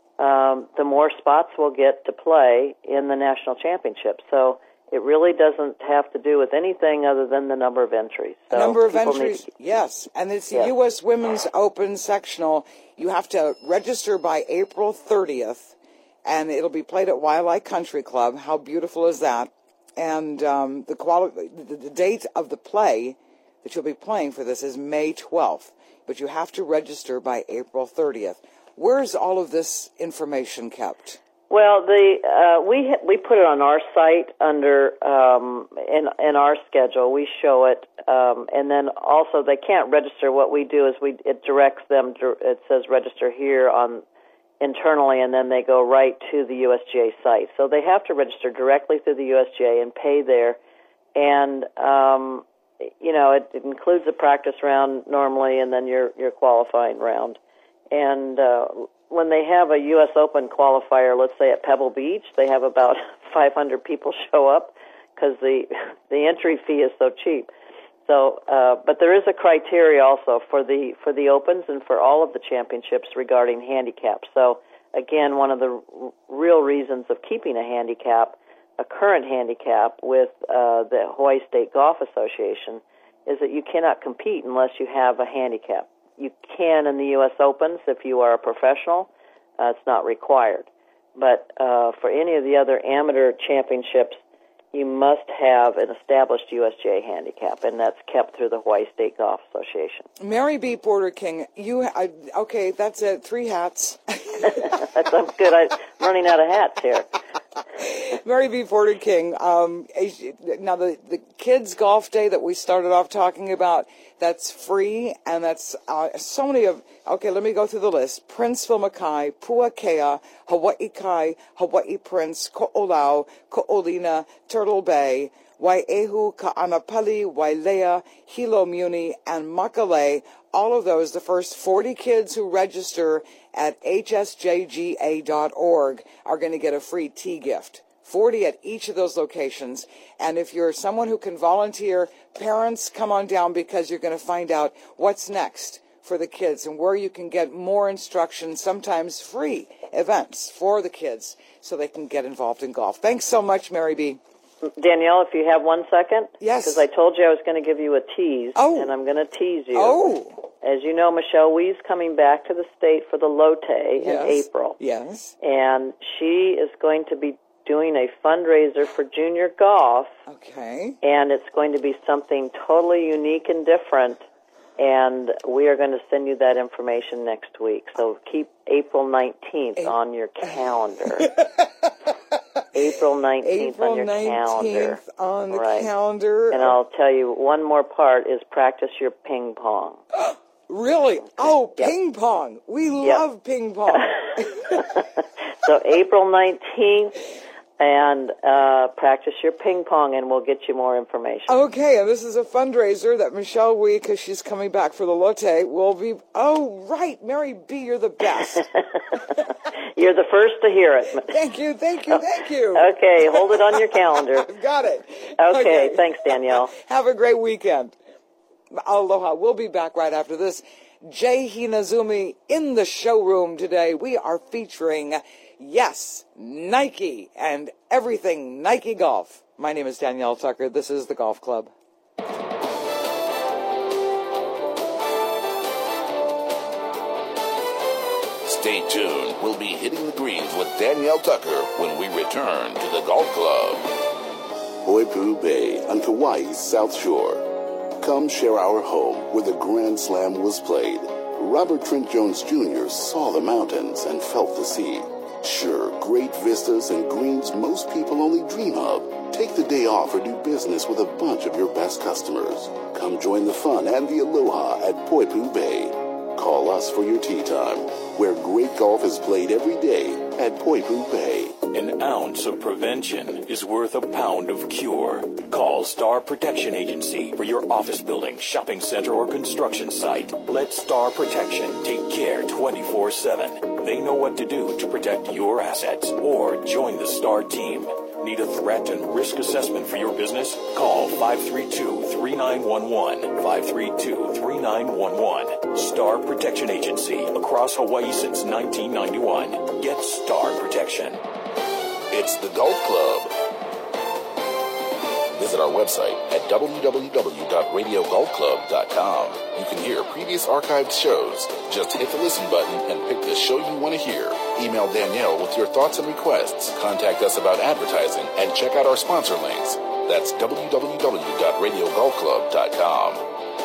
um, the more spots we'll get to play in the national championship. So it really doesn't have to do with anything other than the number of entries. So number of entries, need to, yes. And it's the yes. U S Women's Open sectional. You have to register by April thirtieth, and it'll be played at Wailea Country Club. How beautiful is that? And um, the, quali- the, the date of the play that you'll be playing for this is May twelfth, but you have to register by April thirtieth. Where's all of this information kept? Well, the uh, we we put it on our site under um, in in our schedule. We show it, um, and then also they can't register. What we do is we it directs them. It says register here on internally, and then they go right to the U S G A site. So they have to register directly through the U S G A and pay there. And, um, you know, it, it includes a practice round normally and then your, your qualifying round. And uh, when they have a U S Open qualifier, let's say at Pebble Beach, they have about five hundred people show up because the, the entry fee is so cheap. So, uh, but there is a criteria also for the for the Opens and for all of the championships regarding handicap. So, again, one of the r- real reasons of keeping a handicap, a current handicap with uh, the Hawaii State Golf Association, is that you cannot compete unless you have a handicap. You can in the U S Opens if you are a professional. Uh, it's not required. But uh, for any of the other amateur championships, you must have an established U S G A handicap, and that's kept through the Hawaii State Golf Association. Mary B. Porter King, you, I, okay, that's it, three hats. That sounds good. I'm running out of hats here. Mary B. Porter King, um, now the, the kids' golf day that we started off talking about, that's free, and that's uh, so many of, okay, let me go through the list. Princeville Mackay, Puakea, Hawaii Kai, Hawaii Prince, Ko'olau, Ko'olina, Turtle Bay, Wai'ehu, Ka'anapali, Wailea, Hilo Muni, and Makale. All of those, the first forty kids who register at H S J G A dot org are going to get a free tea gift. forty at each of those locations. And if you're someone who can volunteer, parents, come on down because you're going to find out what's next for the kids and where you can get more instruction, sometimes free events for the kids so they can get involved in golf. Thanks so much, Mary B. Danielle, if you have one second. Yes. Because I told you I was going to give you a tease. Oh. And I'm going to tease you. Oh. As you know, Michelle Wee's coming back to the state for the Lotte Yes. in April. Yes. And she is going to be doing a fundraiser for junior golf. Okay. And it's going to be something totally unique and different. And we are going to send you that information next week. So keep April nineteenth A- on your calendar. April nineteenth April on your calendar. nineteenth on the Right. calendar. And I'll tell you, one more part is practice your ping pong. Really? Oh, Yep. ping pong. We Yep. love ping pong. So April nineteenth, and uh, practice your ping pong, and we'll get you more information. Okay, and this is a fundraiser that Michelle Wee, because she's coming back for the Lotte, will be... Oh, right, Mary B., you're the best. You're the first to hear it. Thank you, thank you, thank you. Okay, hold it on your calendar. I've got it. Okay, Okay. thanks, Danielle. Have a great weekend. Aloha. We'll be back right after this. Jay Hinazumi in the showroom today. We are featuring, yes, Nike and everything Nike Golf. My name is Danielle Tucker. This is the Golf Club. Stay tuned. We'll be hitting the greens with Danielle Tucker when we return to the Golf Club. Poipu Bay on Kauai's South Shore. Come share our home where the Grand Slam was played. Robert Trent Jones Junior saw the mountains and felt the sea. Sure, great vistas and greens most people only dream of. Take the day off or do business with a bunch of your best customers. Come join the fun and the aloha at Poipu Bay. Call us for your tee time, where great golf is played every day at Poipu Bay. An ounce of prevention is worth a pound of cure. Call Star Protection Agency for your office building, shopping center, or construction site. Let Star Protection take care twenty-four seven. They know what to do to protect your assets. Or join the Star team. Need a threat and risk assessment for your business? Call five three two, three nine one one, five three two, three nine one one. Star Protection Agency, across Hawaii since nineteen ninety-one. Get Star Protection. It's the Golf Club. Visit our website at w w w dot radio golf club dot com. You can hear previous archived shows. Just hit the listen button and pick the show you want to hear. Email Danielle with your thoughts and requests. Contact us about advertising and check out our sponsor links. That's w w w dot radio golf club dot com.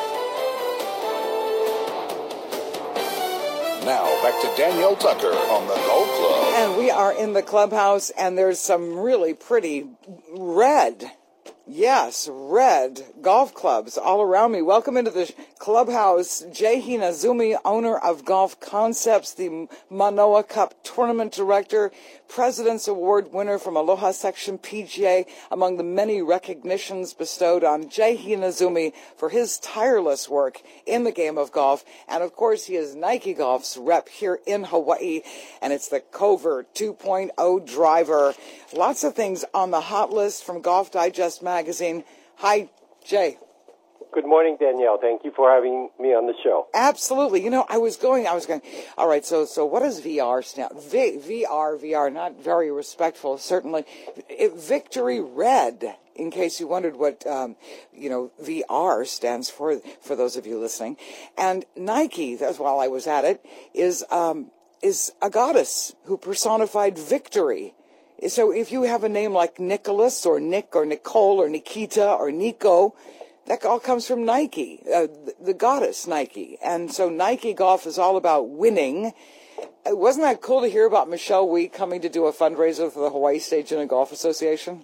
Now, back to Danielle Tucker on the Golf Club. And we are in the clubhouse, and there's some really pretty red Yes, red golf clubs all around me. Welcome into the clubhouse. Jay Hinazumi, owner of Golf Concepts, the Manoa Cup Tournament Director, President's Award winner from Aloha Section P G A, among the many recognitions bestowed on Jay Hinazumi for his tireless work in the game of golf. And, of course, he is Nike Golf's rep here in Hawaii, and it's the Covert two point oh driver. Lots of things on the hot list from Golf Digest magazine. Hi, Jay. Good morning, Danielle. Thank you for having me on the show. Absolutely. You know, I was going, I was going, all right, so so what does V R stand? V, VR, V R, not very respectful, certainly. It, Victory Red, in case you wondered what, um, you know, V R stands for, for those of you listening. And Nike, that's while I was at it, is, um, is a goddess who personified victory. So if you have a name like Nicholas or Nick or Nicole or Nikita or Nico, that all comes from Nike, uh, the goddess Nike. And so Nike Golf is all about winning. Uh, wasn't that cool to hear about Michelle Wee coming to do a fundraiser for the Hawaii State Junior Golf Association?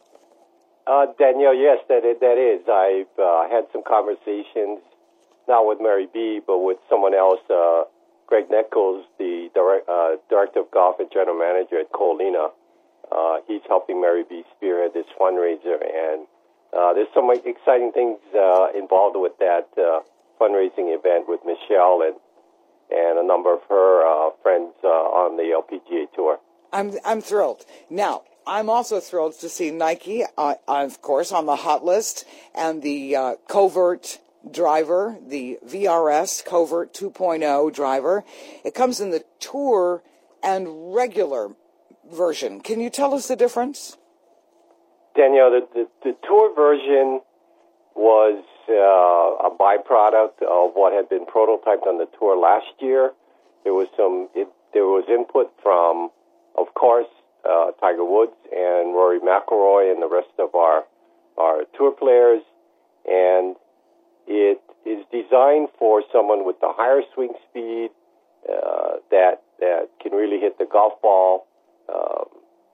Uh, Danielle, yes, that is, that is. I've uh, had some conversations, not with Mary B., but with someone else, uh, Greg Nichols, the direct, uh, Director of Golf and General Manager at Colina. Uh, he's helping Mary B. spearhead this fundraiser, and uh, there's some exciting things uh, involved with that uh, fundraising event with Michelle and and a number of her uh, friends uh, on the L P G A Tour. I'm I'm thrilled. Now, I'm also thrilled to see Nike, uh, of course, on the hot list, and the uh, Covert driver, the V R S Covert two point oh driver. It comes in the Tour and regular version. Can you tell us the difference? Danielle, the, the, the Tour version was uh, a byproduct of what had been prototyped on the Tour last year. There was some, it, there was input from, of course, uh, Tiger Woods and Rory McIlroy and the rest of our our Tour players, and it is designed for someone with the higher swing speed uh, that that can really hit the golf ball. Um,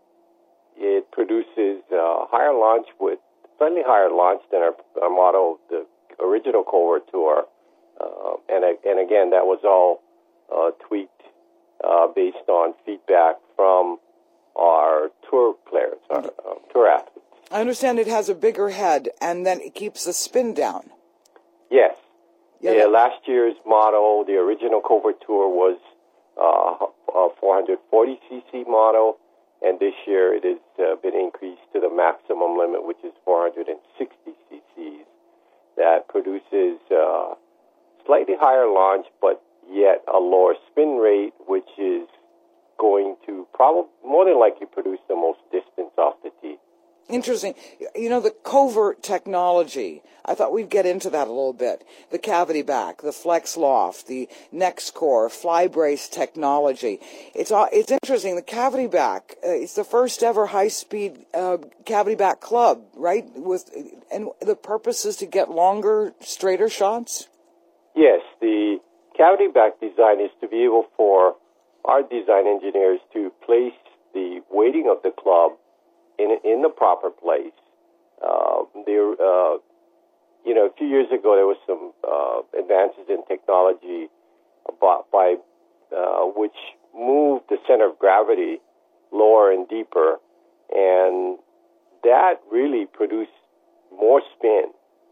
it produces uh, higher launch with slightly higher launch than our, our model, the original Covert Tour, uh, and and again that was all uh, tweaked uh, based on feedback from our Tour players, our uh, Tour athletes. I understand it has a bigger head, and then it keeps the spin down. Yes. Yeah, yeah, last year's model, the original Covert Tour, was uh, a four hundred forty c c model, and this year it has uh, been increased to the maximum limit, which is four hundred sixty c c's. That produces uh, slightly higher launch, but yet a lower spin rate, which is going to probably more than likely produce the most distance off the tee. Interesting. You know, the Covert technology, I thought we'd get into that a little bit. The cavity back, the flex loft, the NextCore, fly brace technology. It's all, it's interesting. The cavity back, uh, it's the first ever high-speed uh, cavity back club, right? With, and the purpose is to get longer, straighter shots? Yes, the cavity back design is to be able for our design engineers to place the weighting of the club in in the proper place. Uh, there, uh, you know, a few years ago there was some uh, advances in technology about, by uh, which moved the center of gravity lower and deeper, and that really produced more spin.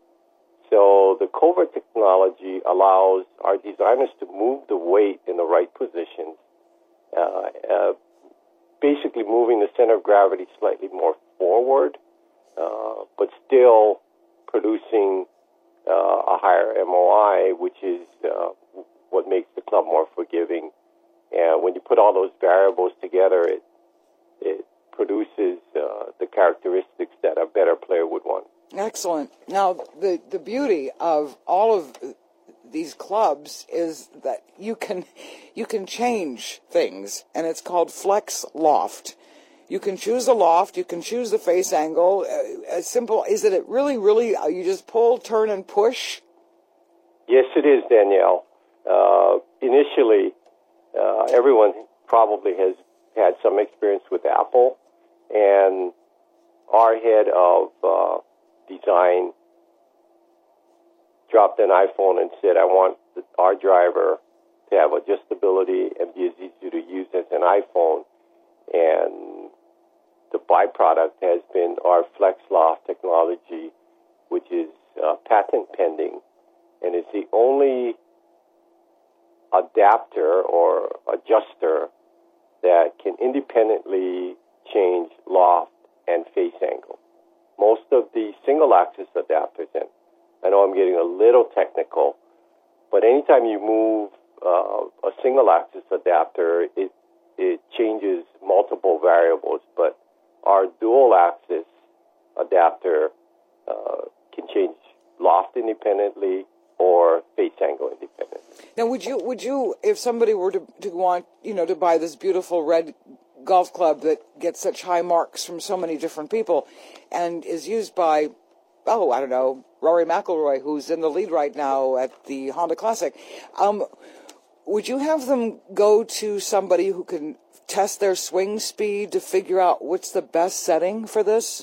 So the Covert technology allows our designers to move the weight in the right positions, uh, uh, basically moving the center of gravity slightly more forward, uh, but still producing uh, a higher M O I, which is uh, what makes the club more forgiving. And when you put all those variables together, it it produces uh, the characteristics that a better player would want. Excellent. Now, the, the beauty of all of these clubs is that you can you can change things, and it's called Flex Loft. You can choose the loft, you can choose the face angle. Uh, as simple, is it really, really, uh, you just pull, turn, and push? Yes, it is, Danielle. Uh, initially, uh, everyone probably has had some experience with Apple, and our head of uh, design, dropped an iPhone and said, I want the, our driver to have adjustability and be as easy to use as an iPhone. And the byproduct has been our FlexLoft technology, which is uh, patent pending, and is the only adapter or adjuster that can independently change loft and face angle. Most of the single-axis adapters, and I know I'm getting a little technical, but anytime you move uh, a single-axis adapter, it it changes multiple variables. But our dual-axis adapter uh, can change loft independently or face angle independently. Now, would you, would you, if somebody were to, to want, you know, to buy this beautiful red golf club that gets such high marks from so many different people and is used by, oh, I don't know, Rory McIlroy, who's in the lead right now at the Honda Classic, um, would you have them go to somebody who can test their swing speed to figure out what's the best setting for this?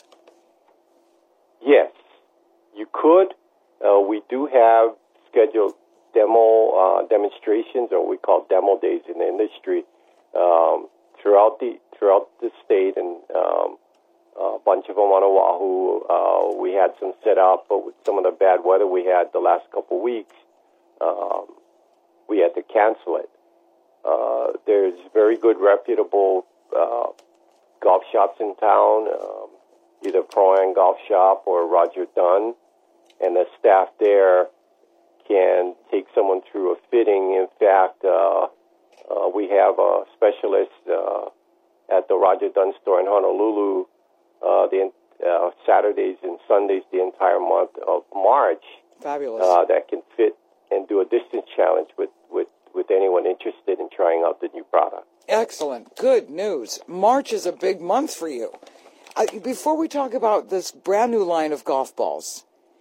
Yes, you could. Uh, we do have scheduled demo uh, demonstrations, or we call demo days in the industry, um, throughout the throughout the state, and um, a bunch of them on Oahu. Uh, we had some set up, but with some of the bad weather we had the last couple weeks, um, we had to cancel it. Uh, there's very good, reputable uh, golf shops in town, um, either Pro-Am Golf Shop or Roger Dunn, and the staff there can take someone through a fitting. In fact, uh, uh, we have a specialist uh, at the Roger Dunn store in Honolulu uh, the uh, Saturdays and Sundays the entire month of March. Fabulous. Uh, that can fit and do a distance challenge with, with, with anyone interested in trying out the new product. Excellent. Good news. March is a big month for you. Uh, before we talk about this brand new line of golf balls,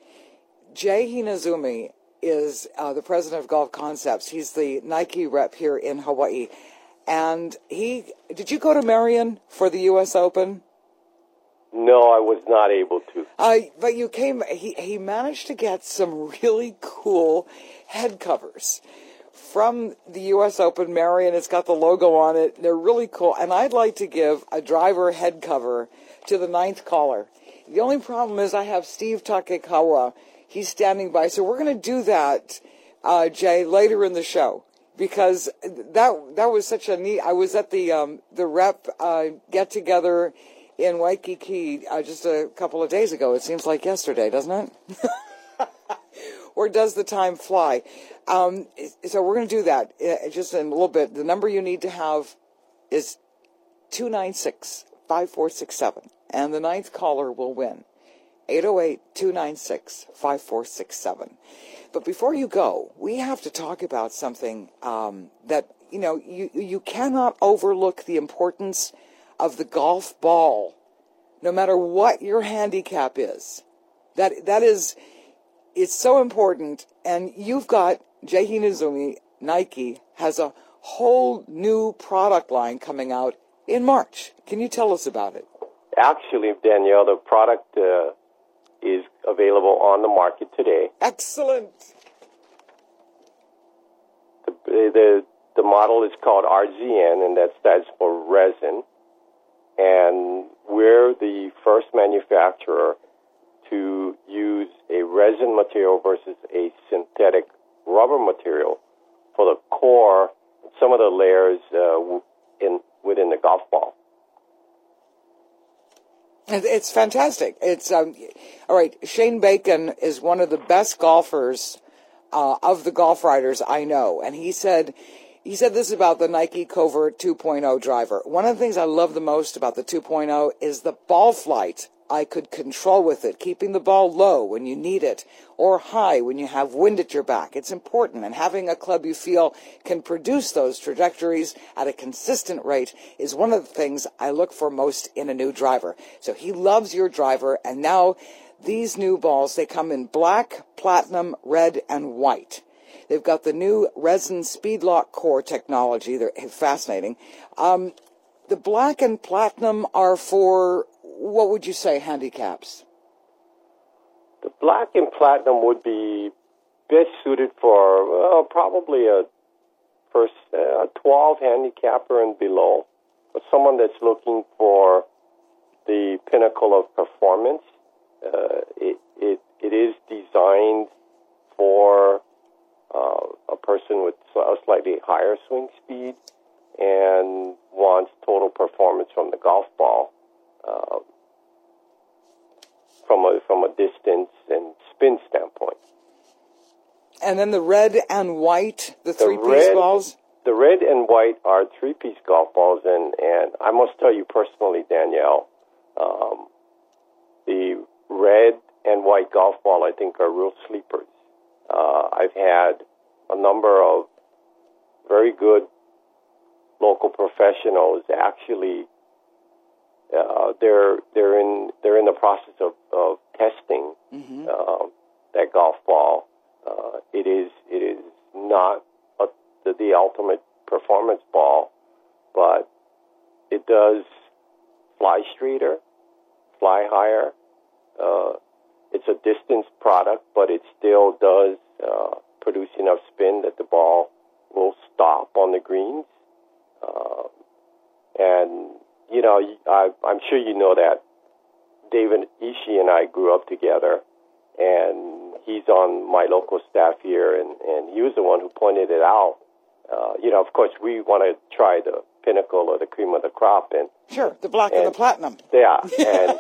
Jay Hinazumi is uh, the president of Golf Concepts. He's the Nike rep here in Hawaii. And he, did you go to Marion for the U S Open? No, I was not able to. Uh, but you came, he, he managed to get some really cool head covers from the U S Open Marion. It's got the logo on it. They're really cool. And I'd like to give a driver head cover to the ninth caller. The only problem is I have Steve Takekawa. He's standing by. So we're going to do that, uh, Jay, later in the show. Because that that was such a neat... I was at the um, the rep uh, get-together in Waikiki uh, just a couple of days ago. It seems like yesterday, doesn't it? Or does the time fly? Um, so we're going to do that uh, just in a little bit. The number you need to have is two nine six, five four six seven. And the ninth caller will win. eight oh eight, two nine six, five four six seven. But before you go, we have to talk about something um, that, you know, you, you cannot overlook the importance of the golf ball, no matter what your handicap is. That That is, it's so important. And you've got, Jay Hinazumi, Nike, has a whole new product line coming out in March. Can you tell us about it? Actually, Danielle, the product... Uh is available on the market today. Excellent. The, the the model is called R Z N, and that stands for resin. And we're the first manufacturer to use a resin material versus a synthetic rubber material for the core, some of the layers uh, in within the golf ball. It's fantastic. It's um, all right. Shane Bacon is one of the best golfers uh, of the golf riders I know, and he said he said this about the Nike Covert two point oh driver. One of the things I love the most about the two point oh is the ball flight I could control with it, keeping the ball low when you need it or high when you have wind at your back. It's important, and having a club you feel can produce those trajectories at a consistent rate is one of the things I look for most in a new driver. So he loves your driver, and now these new balls, they come in black, platinum, red, and white. They've got the new resin Speedlock core technology. They're fascinating. Um, the black and platinum are for, what would you say, handicaps? the black and platinum would be best suited for well, probably a first uh, twelve handicapper and below, but someone that's looking for the pinnacle of performance. Uh, it, it it is designed for uh, a person with a slightly higher swing speed and wants total performance from the golf ball, uh, from a from a distance and spin standpoint. And then the red and white, the, the three-piece red, balls? The red and white are three-piece golf balls, and, and I must tell you personally, Danielle, um, the red and white golf ball, I think, are real sleepers. Uh, I've had a number of very good local professionals actually. Uh, they're they're in they're in the process of, of testing mm-hmm. uh, that golf ball. Uh, it is it is not a, the, the ultimate performance ball, but it does fly straighter, fly higher. Uh, it's a distance product, but it still does uh, produce enough spin that the ball will stop on the greens. Uh, and, you know, I, I'm sure you know that David Ishii and I grew up together, and he's on my local staff here, and, and he was the one who pointed it out. Uh, you know, of course, we want to try the pinnacle or the cream of the crop. And Sure, the black and, and the platinum. Yeah. And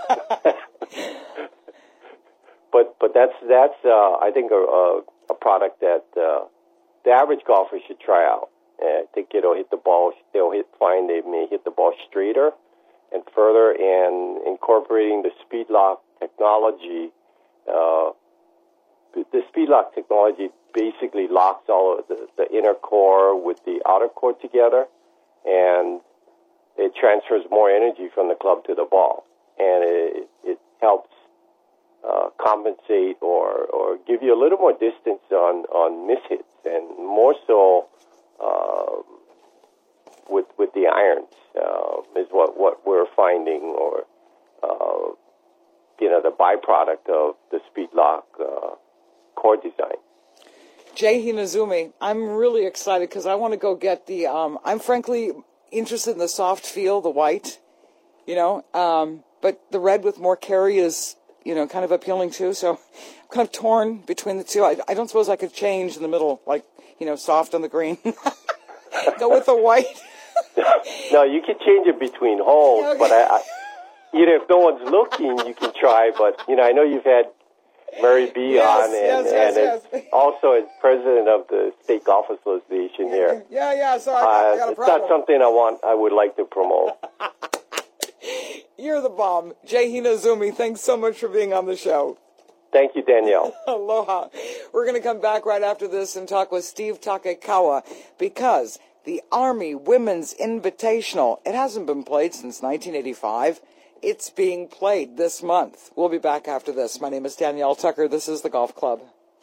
but but that's, that's uh, I think, a, a, a product that uh, the average golfer should try out. And I think it'll hit the ball, they'll hit fine, they may hit the ball straighter and further, and incorporating the speed lock technology. Uh, the speed lock technology basically locks all of the, the inner core with the outer core together, and it transfers more energy from the club to the ball, and it, it helps uh, compensate or, or give you a little more distance on, on mishits, and more so uh, with with the irons uh, is what, what we're finding, or uh, you know, the byproduct of the speed lock uh, core design. Jay Hinazumi, I'm really excited because I want to go get the, um, I'm frankly interested in the soft feel, the white, you know, um, but the red with more carry is, you know, kind of appealing too. So I'm kind of torn between the two. I, I don't suppose I could change in the middle, like, you know, soft on the green. Go with the white. No, you can change it between holes, okay. But I, I, you know, if no one's looking, you can try. But, you know, I know you've had Mary B. Yes, on, and, yes, yes, and yes. also as president of the State Golf Association here. Yeah, yeah, so I, uh, I got a it's problem. not something I want, I would like to promote. You're the bomb. Jay Hinazumi, thanks so much for being on the show. Thank you, Danielle. Aloha. We're going to come back right after this and talk with Steve Takekawa, because the Army Women's Invitational, it hasn't been played since nineteen eighty-five. It's being played this month. We'll be back after this. My name is Danielle Tucker. This is the Golf Club.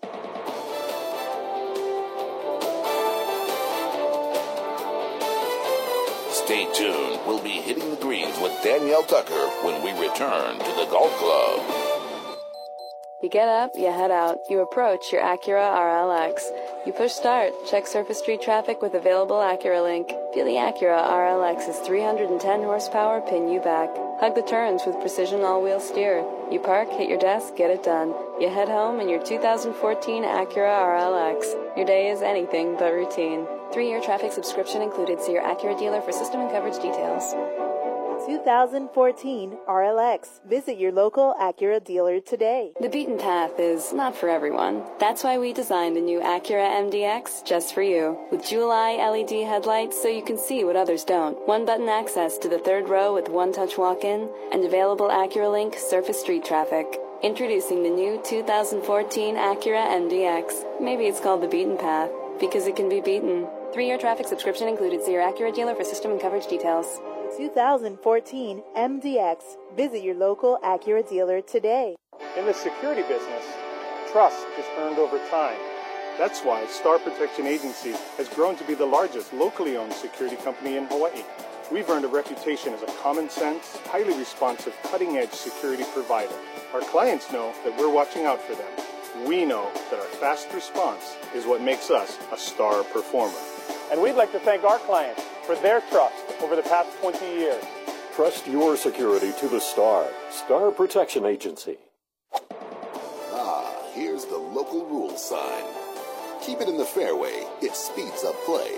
Stay tuned. We'll be hitting the greens with Danielle Tucker when we return to the Golf Club. You get up, you head out, you approach your Acura R L X. You push start, check surface street traffic with available Acura Link. Feel the Acura R L X's three hundred ten horsepower pin you back. Hug the turns with precision all-wheel steer. You park, hit your desk, get it done. You head home in your two thousand fourteen Acura R L X. Your day is anything but routine. Three-year traffic subscription included. See your Acura dealer for system and coverage details. two thousand fourteen R L X. Visit your local Acura dealer today. The beaten path is not for everyone. That's why we designed the new Acura M D X just for you. With Jewel-Eye L E D headlights so you can see what others don't. One-button access to the third row with one-touch walk-in, and available Acura Link surface street traffic. Introducing the new two thousand fourteen Acura M D X. Maybe it's called the beaten path, because it can be beaten. Three-year traffic subscription included. See your Acura dealer for system and coverage details. two thousand fourteen M D X. Visit your local Acura dealer today. In the security business, trust is earned over time. That's why Star Protection Agency has grown to be the largest locally owned security company in Hawaii. We've earned a reputation as a common sense, highly responsive, cutting-edge security provider. Our clients know that we're watching out for them. We know that our fast response is what makes us a star performer. And we'd like to thank our clients for their trust over the past twenty years. Trust your security to the Star. Star Protection Agency. Ah, here's the local rules sign. Keep it in the fairway. It speeds up play.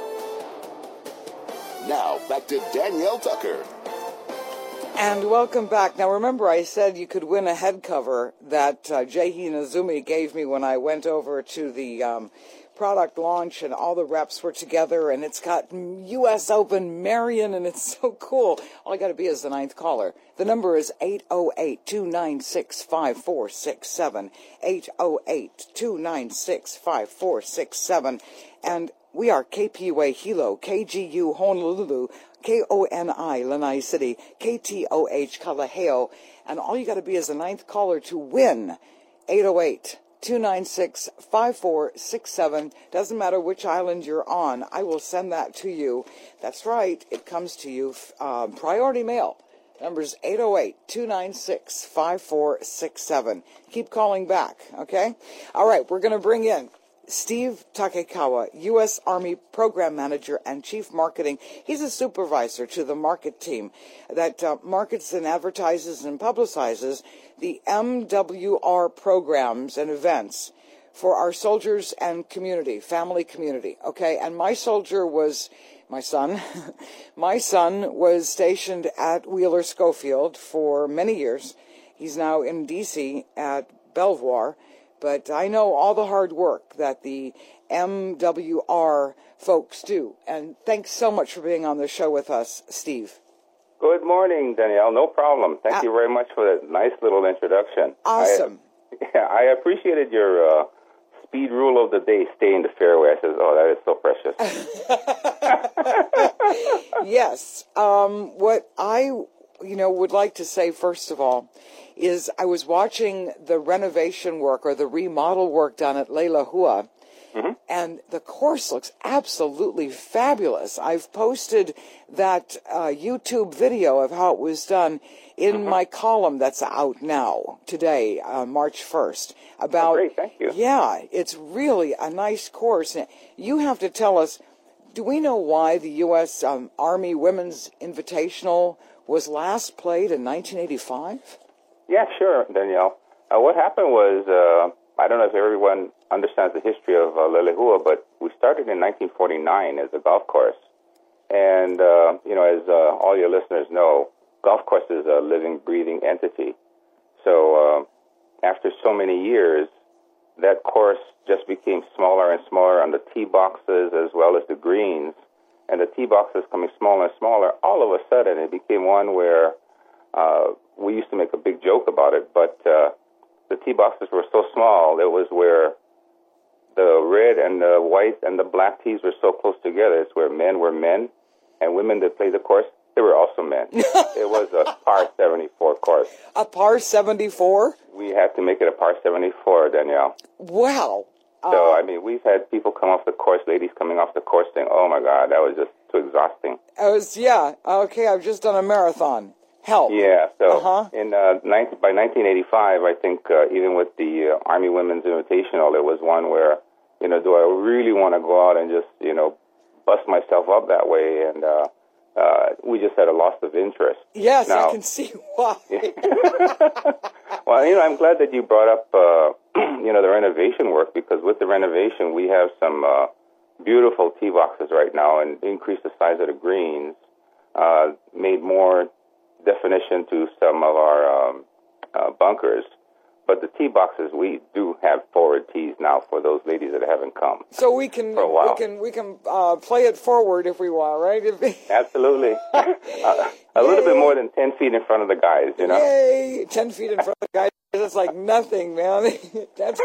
Now, back to Danielle Tucker. And welcome back. Now, remember I said you could win a head cover that uh, Jehi Nazumi gave me when I went over to the um, product launch, and all the reps were together, and it's got U S Open Marion, and it's so cool. All I got to be is the ninth caller. The number is eight oh eight, two nine six, five four six seven, eight oh eight, two nine six, five four six seven, and we are K P U A Hilo, K G U Honolulu, K O N I Lanai City, K T O H Kalaheo, and all you got to be is the ninth caller to win. eight oh eight, two nine six, five four six seven. Doesn't matter which island you're on, I will send that to you. That's right, it comes to you uh, priority mail. Number's eight oh eight, two nine six, five four six seven. Keep calling back, okay? All right, we're going to bring in Steve Takekawa, U S Army Program Manager and Chief Marketing. He's a supervisor to the market team that uh, markets and advertises and publicizes the M W R programs and events for our soldiers and community, family community, okay? And my soldier was, my son, my son was stationed at Wheeler Schofield for many years. He's now in D C at Belvoir. But I know all the hard work that the M W R folks do. And thanks so much for being on the show with us, Steve. Good morning, Danielle. No problem. Thank uh, you very much for that nice little introduction. Awesome. I, yeah, I appreciated your uh, speed rule of the day, stay in the fairway. I said, oh, that is so precious. Yes. Um, what I, you know, would like to say, first of all, is I was watching the renovation work or the remodel work done at Leilahua, mm-hmm. and the course looks absolutely fabulous. I've posted that uh, YouTube video of how it was done in mm-hmm. my column that's out now, today, uh, March first. About, oh, great, thank you. Yeah, it's really a nice course. You have to tell us, do we know why the U S Um, Army Women's Invitational was last played in nineteen eighty-five? Yeah, sure, Danielle. Uh, what happened was, uh, I don't know if everyone understands the history of uh, Leilehua, but we started in nineteen forty-nine as a golf course. And, uh, you know, as uh, all your listeners know, golf course is a living, breathing entity. So uh, after so many years, that course just became smaller and smaller on the tee boxes as well as the greens. And the tee boxes coming smaller and smaller, all of a sudden it became one where uh, we used to make a big joke about it, but uh, the tee boxes were so small, it was where the red and the white and the black tees were so close together. It's where men were men and women that played the course, they were also men. It was a par seventy-four course. A par seventy-four? We had to make it a par seventy-four, Danielle. Wow. Uh, so, I mean, we've had people come off the course, ladies coming off the course saying, oh, my God, that was just too exhausting. I was, yeah, okay, I've just done a marathon. Help. Yeah, so uh-huh. in uh, nineteen, by nineteen eighty-five, I think uh, even with the uh, Army Women's Invitational, it was one where, you know, do I really want to go out and just, you know, bust myself up that way? And uh, uh, we just had a loss of interest. Yes, now, I can see why. Well, you know, I'm glad that you brought up, uh, you know, the renovation work, because with the renovation, we have some uh, beautiful tee boxes right now and increased the size of the greens, uh, made more definition to some of our um, uh, bunkers. But the tee boxes, we do have forward tees now for those ladies that haven't come. So we can for a while. we can we can uh, play it forward if we want, right? Absolutely. uh, a little bit more than ten feet in front of the guys, you know. Yay! Ten feet in front of the guys. That's like nothing, man. That's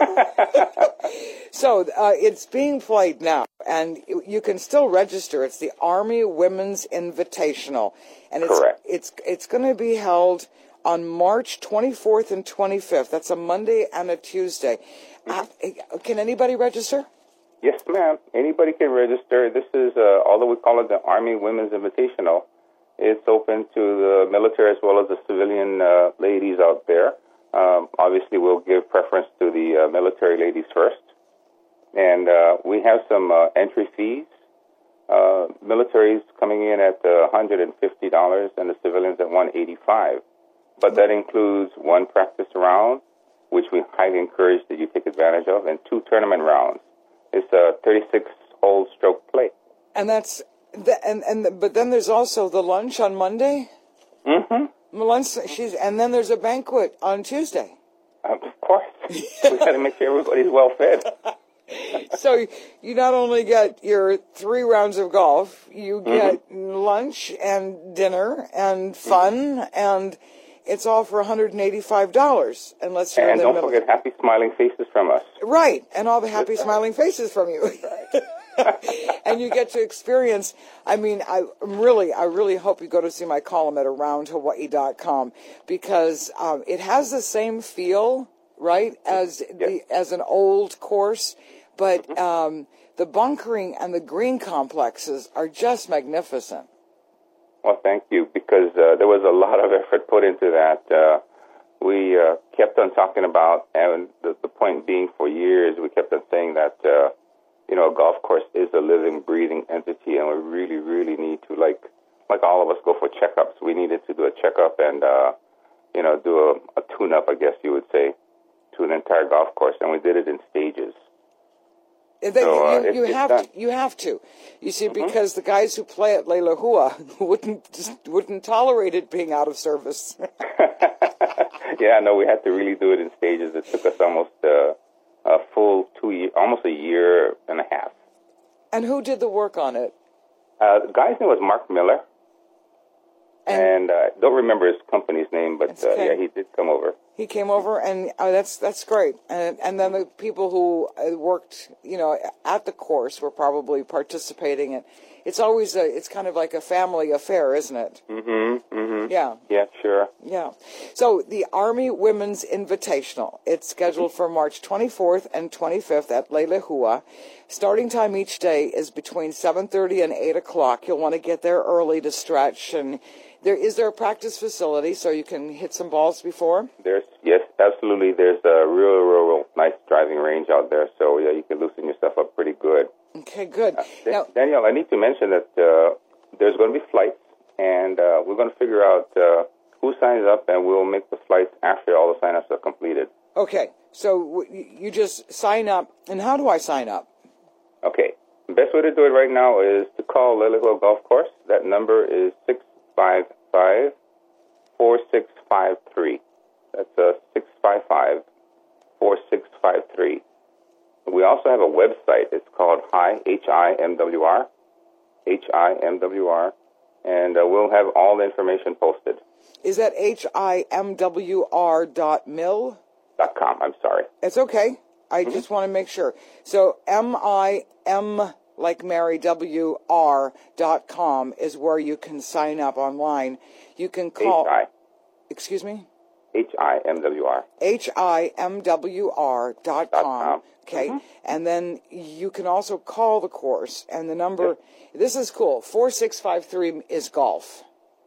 so uh, it's being played now, and you can still register. It's the Army Women's Invitational, and it's Correct. it's it's going to be held on March twenty-fourth and twenty-fifth. That's a Monday and a Tuesday. Uh, can anybody register? Yes, ma'am. Anybody can register. This is, uh, although we call it the Army Women's Invitational, It's open to the military as well as the civilian uh, ladies out there. Um, obviously, we'll give preference to the uh, military ladies first. And uh, we have some uh, entry fees. Uh, military's coming in at uh, one hundred fifty dollars and the civilians at one hundred eighty-five dollars. But that includes one practice round, which we highly encourage that you take advantage of, and two tournament rounds. It's a thirty-six hole stroke play. And that's the, and and but then there's also the lunch on Monday. Mm-hmm. Lunch, she's and then there's a banquet on Tuesday. Um, of course, we got to make sure everybody's well fed. So you not only get your three rounds of golf, you get mm-hmm. lunch and dinner and fun, and it's all for one hundred eighty-five dollars. Unless you're and in the don't middle. forget happy smiling faces from us. Right, and all the happy smiling faces from you. And you get to experience, I mean, I really, I really hope you go to see my column at around hawaii dot com, because um, it has the same feel, right, as the as an old course, but um, the bunkering and the green complexes are just magnificent. Well, thank you, because uh, there was a lot of effort put into that. Uh, we uh, kept on talking about, and the, the point being for years, we kept on saying that, uh, you know, a golf course is a living, breathing entity, and we really, really need to, like, like all of us go for checkups. We needed to do a checkup and, uh, you know, do a, a tune-up, I guess you would say, to an entire golf course, and we did it in stages. They, so, uh, you, you have to, you have to. You see, mm-hmm. because the guys who play at Leilehua wouldn't just wouldn't tolerate it being out of service. Yeah, no, we had to really do it in stages. It took us almost uh, a full two years, almost a year and a half. And who did the work on it? Uh, the guy's name was Mark Miller, and, and uh, I don't remember his company's name, but uh, okay. yeah, he did come over. He came over, and oh, that's that's great. And and then the people who worked, you know, at the course were probably participating. And it's always a, it's kind of like a family affair, isn't it? Mm-hmm. Mm-hmm. Yeah. Yeah. Sure. Yeah. So the Army Women's Invitational. It's scheduled for March twenty-fourth and twenty-fifth at Leilehua. Starting time each day is between seven thirty and eight o'clock. You'll want to get there early to stretch. And there is there a practice facility so you can hit some balls before? There's yes, absolutely. There's a real, real, real nice driving range out there, so yeah, you can loosen yourself up pretty good. Okay, good. Uh, now, Danielle, I need to mention that uh, there's going to be flights, and uh, we're going to figure out uh, who signs up, and we'll make the flights after all the sign-ups are completed. Okay, so w- you just sign up, and how do I sign up? Okay, the best way to do it right now is to call Leilehua Golf Course. That number is six five five, four six five three. That's uh, six five five, four six five three. We also have a website. It's called Hi, H I M W R, H I M W R, and uh, we'll have all the information posted. Is that H I M W R dot mil? Dot com, I'm sorry. It's okay. I mm-hmm. just want to make sure. So M I M, like Mary, W R dot com is where you can sign up online. You can call... H I. Excuse me? H I M W R. H I M W R dot com. Okay, mm-hmm. And then you can also call the course, and the number, yeah. This is cool, four six five three is golf.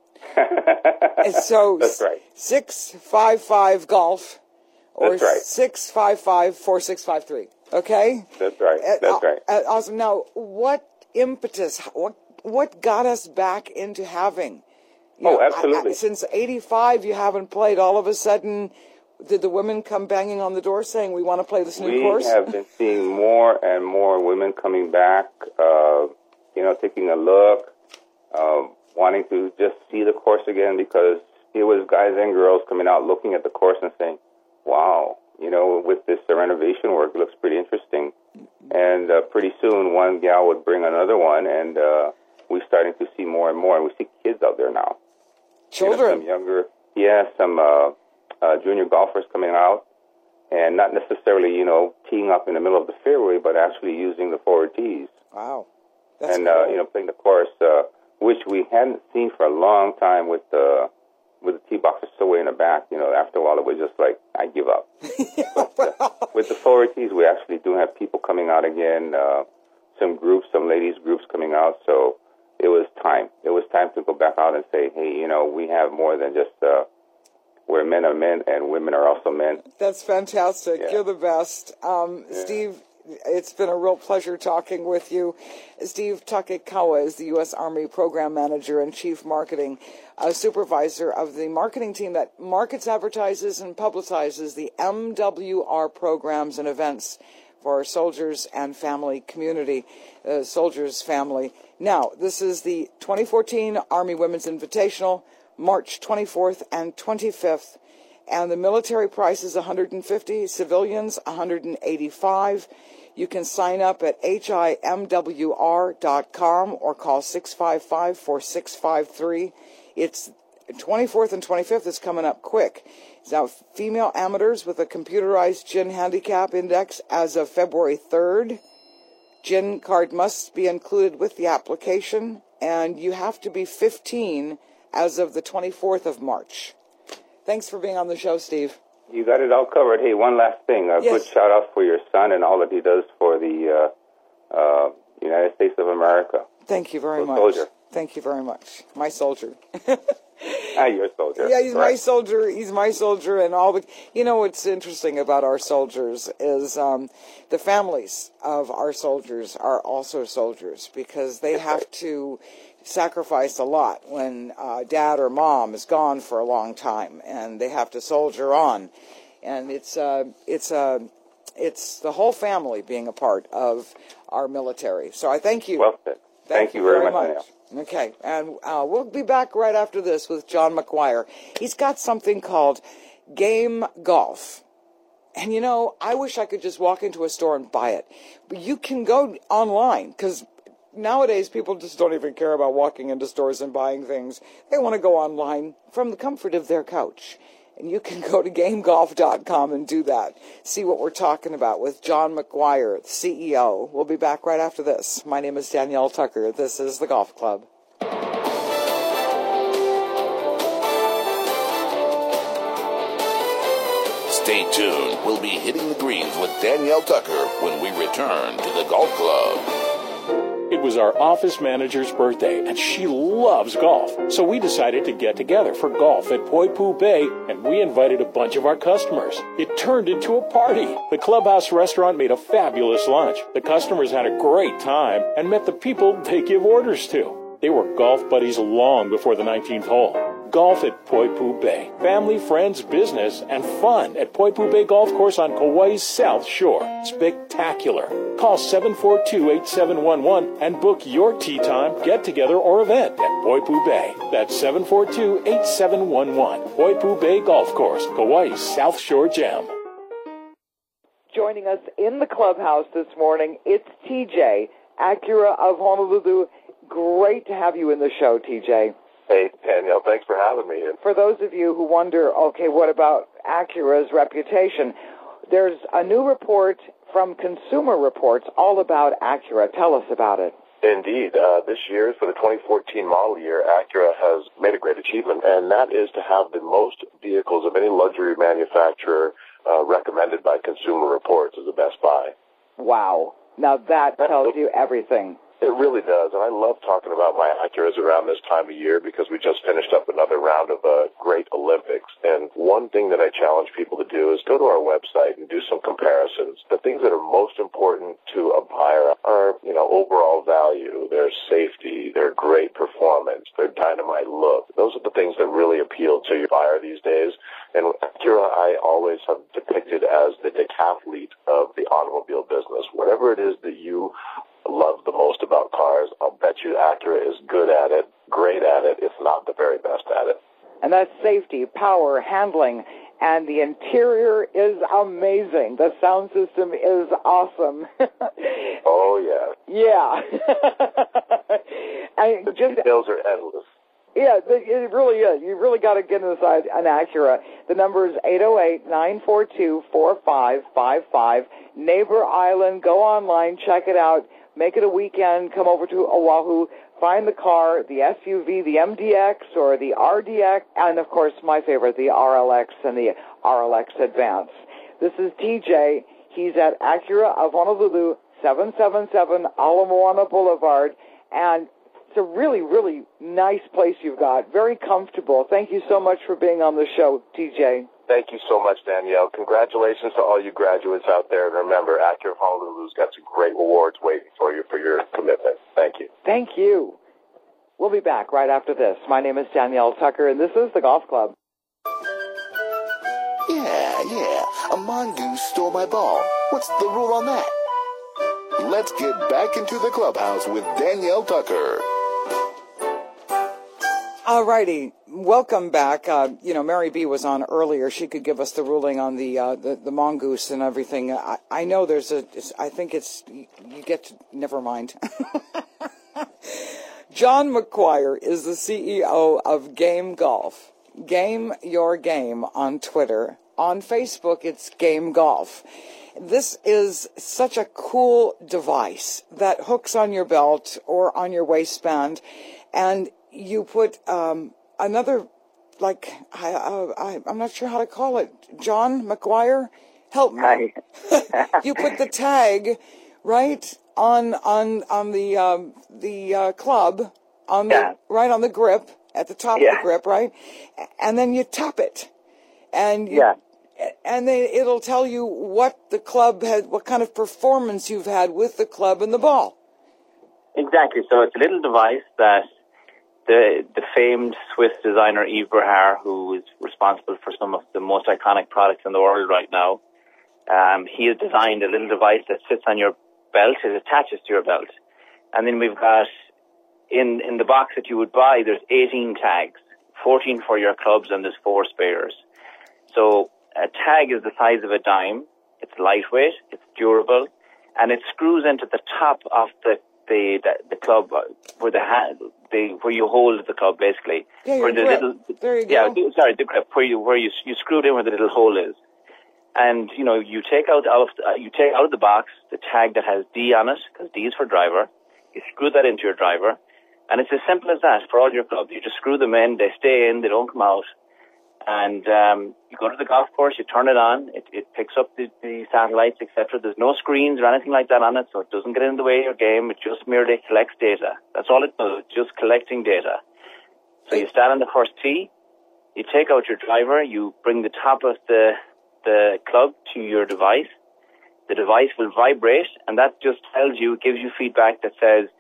And so That's right. six five five golf, or That's right. six five five, four six five three, okay? That's right, that's uh, right. Uh, awesome. Now, what impetus, what, what got us back into having? You oh, know, absolutely. I, I, since eighty-five, you haven't played. All of a sudden, did the women come banging on the door saying, we want to play this new we course? We have been seeing more and more women coming back, uh, you know, taking a look, uh, wanting to just see the course again, because it was guys and girls coming out looking at the course and saying, wow, you know, with this uh, renovation work, it looks pretty interesting. And uh, pretty soon, one gal would bring another one, and uh, we're starting to see more and more, and we see kids out there now. Children. You know, some younger, yeah, some uh, uh, junior golfers coming out, and not necessarily, you know, teeing up in the middle of the fairway, but actually using the forward tees. Wow. That's and, cool. uh, you know, playing the course, uh, which we hadn't seen for a long time with the, with the tee boxes so way in the back. You know, after a while, it was just like, I give up. But, uh, with the forward tees, we actually do have people coming out again, uh, some groups, some ladies groups coming out, so it was time. It was time. time to go back out and say, hey, you know, we have more than just uh, where men are men and women are also men. That's fantastic. Yeah. You're the best. Um, Yeah. Steve, it's been a real pleasure talking with you. Steve Takekawa is the U S Army Program Manager and Chief Marketing uh, Supervisor of the marketing team that markets, advertises, and publicizes the M W R programs and events for our soldiers and family community, uh, soldiers' family. Now, this is the twenty fourteen Army Women's Invitational, March twenty-fourth and twenty-fifth. And the military price is one hundred fifty dollars, civilians one hundred eighty-five dollars. You can sign up at H I M W R dot com or call six five five, four six five three. It's twenty-fourth and twenty-fifth is coming up quick. Now, female amateurs with a computerized G I N handicap index as of February third. G I N card must be included with the application, and you have to be fifteen as of the twenty-fourth of March. Thanks for being on the show, Steve. You got it all covered. Hey, one last thing. A Yes. good shout out for your son and all that he does for the uh, uh, United States of America. Thank you very For much. soldier. Thank you very much. My soldier. Ah, you're a soldier. Yeah, he's my Right. soldier. He's my soldier, and all the. You know what's interesting about our soldiers is um, the families of our soldiers are also soldiers because they have to sacrifice a lot when uh, dad or mom is gone for a long time, and they have to soldier on, and it's uh, it's uh, it's the whole family being a part of our military. So I thank you. Well said. Thank, you very, much. Danielle. Okay, and uh, we'll be back right after this with John McGuire. He's got something called Game Golf. And, you know, I wish I could just walk into a store and buy it. But you can go online, because nowadays people just don't even care about walking into stores and buying things. They want to go online from the comfort of their couch. And you can go to game golf dot com and do that. See what we're talking about with John McGuire, the C E O. We'll be back right after this. My name is Danielle Tucker. This is The Golf Club. Stay tuned. We'll be hitting the greens with Danielle Tucker when we return to The Golf Club. It was our office manager's birthday, and she loves golf. So we decided to get together for golf at Poipu Bay, and we invited a bunch of our customers. It turned into a party. The clubhouse restaurant made a fabulous lunch. The customers had a great time and met the people they give orders to. They were golf buddies long before the nineteenth hole. Golf at Poipu Bay. Family, friends, business, and fun at Poipu Bay Golf Course on Kauai's South Shore. Spectacular. Call seven four two, eight seven one one and book your tee time, get-together, or event at Poipu Bay. That's seven four two, eight seven one one. Poipu Bay Golf Course, Kauai's South Shore Gem. Joining us in the clubhouse this morning, it's T J, Acura of Honolulu. Great to have you in the show, T J. Hey, Danielle, thanks for having me. For those of you who wonder, okay, what about Acura's reputation? There's a new report from Consumer Reports all about Acura. Tell us about it. Indeed. Uh, this year, for the twenty fourteen model year, Acura has made a great achievement, and that is to have the most vehicles of any luxury manufacturer uh, recommended by Consumer Reports as the best buy. Wow. Now that tells you everything. It really does, and I love talking about my Acuras around this time of year because we just finished up another round of a great Olympics. And one thing that I challenge people to do is go to our website and do some comparisons. The things that are most important to a buyer are, you know, overall value, their safety, their great performance, their dynamite look. Those are the things that really appeal to your buyer these days. And Acura, I always have depicted as the decathlete of the automobile business. Whatever it is that you love the most about cars, I'll bet you Acura is good at it, great at it, if not the very best at it. And that's safety, power, handling, and the interior is amazing. The sound system is awesome. Oh, yeah. Yeah. I the just, details are endless. Yeah, it really is. You really got to get inside an Acura. The number is eight oh eight, nine four two, four five five five. Neighbor Island. Go online, check it out. Make it a weekend. Come over to Oahu. Find the car, the S U V, the M D X or the R D X, and, of course, my favorite, the R L X and the R L X Advance. This is T J. He's at Acura of Honolulu, seven seven seven Ala Moana Boulevard. And It's a really, really nice place you've got. Very comfortable. Thank you so much for being on the show, T J. Thank you so much, Danielle. Congratulations to all you graduates out there. And remember, Acura of Honolulu's got some great rewards waiting for you for your commitment. Thank you. Thank you. We'll be back right after this. My name is Danielle Tucker, and this is the Golf Club. Yeah, yeah, a mongoose stole my ball. What's the rule on that? Let's get back into the clubhouse with Danielle Tucker. All righty. Welcome back. Uh, you know, Mary B. was on earlier. She could give us the ruling on the uh, the, the mongoose and everything. I, I know there's a, I think it's, you get to, never mind. John McGuire is the C E O of Game Golf. Game Your Game on Twitter. On Facebook, it's Game Golf. This is such a cool device that hooks on your belt or on your waistband, and you put um, another, like, I, I, I'm not sure how to call it. John McGuire, help me. You put the tag right on on on the um, the uh, club on the yeah. right on the grip at the top yeah. of the grip, right, and then you tap it, and you, yeah. and then it'll tell you what the club had, what kind of performance you've had with the club and the ball. Exactly. So it's a little device that the the famed Swiss designer Yves Berhard, who is responsible for some of the most iconic products in the world right now, um, he has designed a little device that sits on your belt. It attaches to your belt. And then we've got, in, in the box that you would buy, there's eighteen tags, fourteen for your clubs, and there's four spares. So a tag is the size of a dime. It's lightweight, it's durable, and it screws into the top of the the the, the club where the hand, the where you hold the club, basically. Yeah, where the grip. little, there you yeah, go. sorry, the grip, where you where you you screw it in where the little hole is. And you know, you take out out of uh, you take out of the box the tag that has D on it, because D is for driver. You screw that into your driver, and it's as simple as that for all your clubs. You just screw them in; they stay in, they don't come out. And um, you go to the golf course, you turn it on, it, it picks up the, the satellites, et cetera. There's no screens or anything like that on it, so it doesn't get in the way of your game. It just merely collects data. That's all it does, it's just collecting data. So you stand on the first tee, you take out your driver, you bring the top of the the club to your device. The device will vibrate, and that just tells you, gives you feedback that says,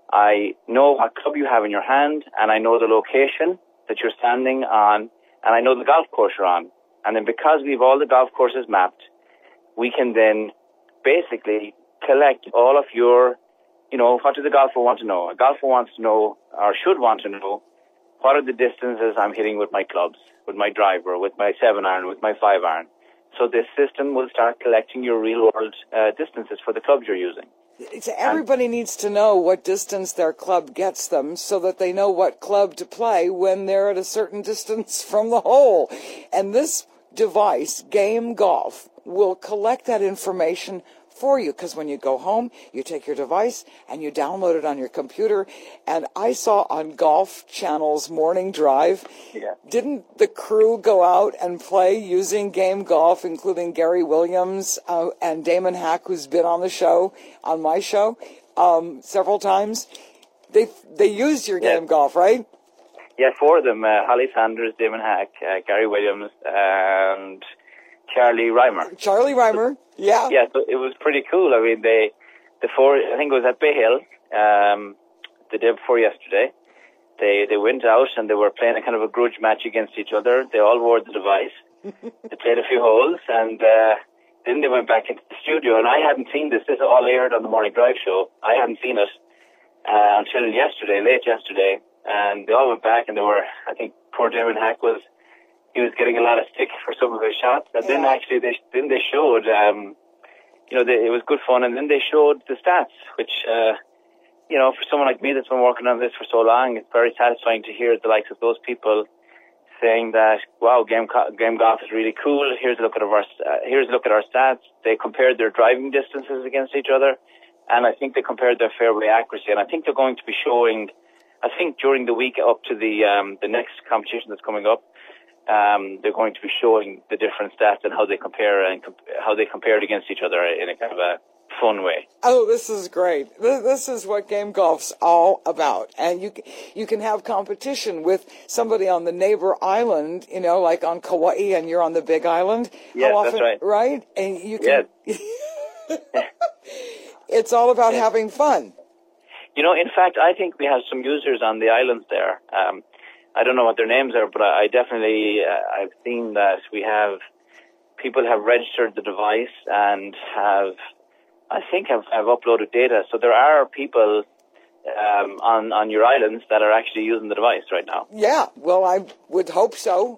I know what club you have in your hand, and I know the location that you're standing on, and I know the golf course you're on. And then because we have all the golf courses mapped, we can then basically collect all of your, you know, what does the golfer want to know? A golfer wants to know, or should want to know, what are the distances I'm hitting with my clubs, with my driver, with my seven iron, with my five iron. So this system will start collecting your real-world uh, distances for the clubs you're using. So everybody and, needs to know what distance their club gets them so that they know what club to play when they're at a certain distance from the hole. And this device, Game Golf, will collect that information for you, because when you go home, you take your device and you download it on your computer. And I saw on Golf Channel's Morning Drive, yeah. didn't the crew go out and play using Game Golf, including Gary Williams uh, and Damon Hack, who's been on the show, on my show, um, several times? They they used your yeah. Game Golf, right? Yeah, four of them, uh, Holly Sanders, Damon Hack, uh, Gary Williams, and Charlie Reimer. Charlie Reimer, yeah. Yeah, so it was pretty cool. I mean, they, the four, I think it was at Bay Hill, um, the day before yesterday. They they went out and they were playing a kind of a grudge match against each other. They all wore the device. They played a few holes, and uh, then they went back into the studio. And I hadn't seen this. This all aired on the Morning Drive show. I hadn't seen it uh, until yesterday, late yesterday. And they all went back, and they were, I think poor Damon Hack was, he was getting a lot of stick for some of his shots. And then actually, they then they showed, um, you know, they, it was good fun. And then they showed the stats, which, uh, you know, for someone like me that's been working on this for so long, it's very satisfying to hear the likes of those people saying that, wow, game game golf is really cool. Here's a look at our uh, here's a look at our stats. They compared their driving distances against each other, and I think they compared their fairway accuracy. And I think they're going to be showing, I think during the week up to the um, the next competition that's coming up, um, they're going to be showing the different stats and how they compare and comp- how they compared against each other in a kind of a fun way. Oh, this is great. This is what game golf's all about. And you you can have competition with somebody on the neighbor island, you know, like on Kauai, and you're on the big island. Yes, How often, that's right. Right? And you can... Yes. It's all about yes. having fun. You know, in fact, I think we have some users on the islands there. Um, I don't know what their names are, but I definitely, uh, I've seen that we have... people have registered the device and have... I think I've, I've uploaded data. So there are people um, on, on your islands that are actually using the device right now. Yeah, well, I would hope so.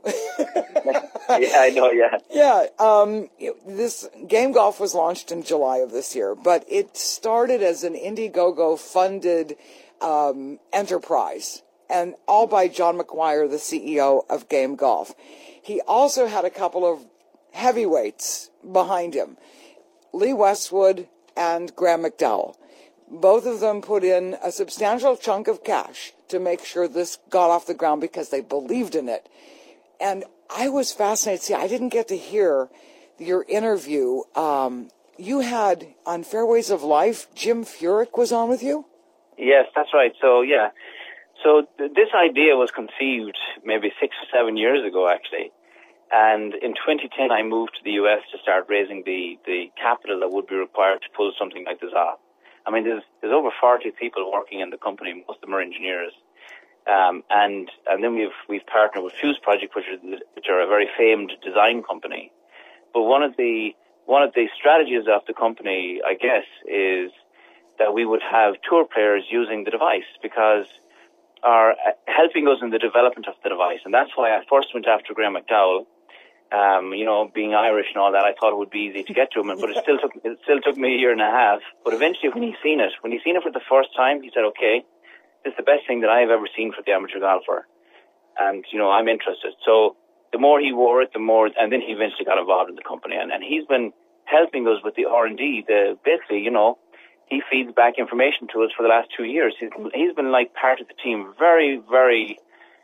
Yeah, I know, yeah. Yeah, um, this Game Golf was launched in July of this year, but it started as an Indiegogo-funded um, enterprise, and all by John McGuire, the C E O of Game Golf. He also had a couple of heavyweights behind him, Lee Westwood and Graham McDowell. Both of them put in a substantial chunk of cash to make sure this got off the ground because they believed in it. And I was fascinated. See, I didn't get to hear your interview. Um, you had on Fairways of Life, Jim Furyk was on with you? Yes, that's right. So, yeah. So th- this idea was conceived maybe six or seven years ago, actually. And in twenty ten, I moved to the U S to start raising the, the capital that would be required to pull something like this off. I mean, there's, there's over forty people working in the company. Most of them are engineers. Um, and, and then we've, we've partnered with Fuse Project, which, is, which are a very famed design company. But one of the, one of the strategies of the company, I guess, is that we would have tour players using the device because are helping us in the development of the device. And that's why I first went after Graham McDowell. Um, you know, being Irish and all that, I thought it would be easy to get to him, but it still took it still took me a year and a half. But eventually, when he seen it, when he seen it for the first time, he said, "Okay, this is the best thing that I have ever seen for the amateur golfer," and you know, I'm interested. So the more he wore it, the more, and then he eventually got involved in the company, and, and he's been helping us with the R and D. The basically, you know, he feeds back information to us for the last two years. He's he's been like part of the team, very, very.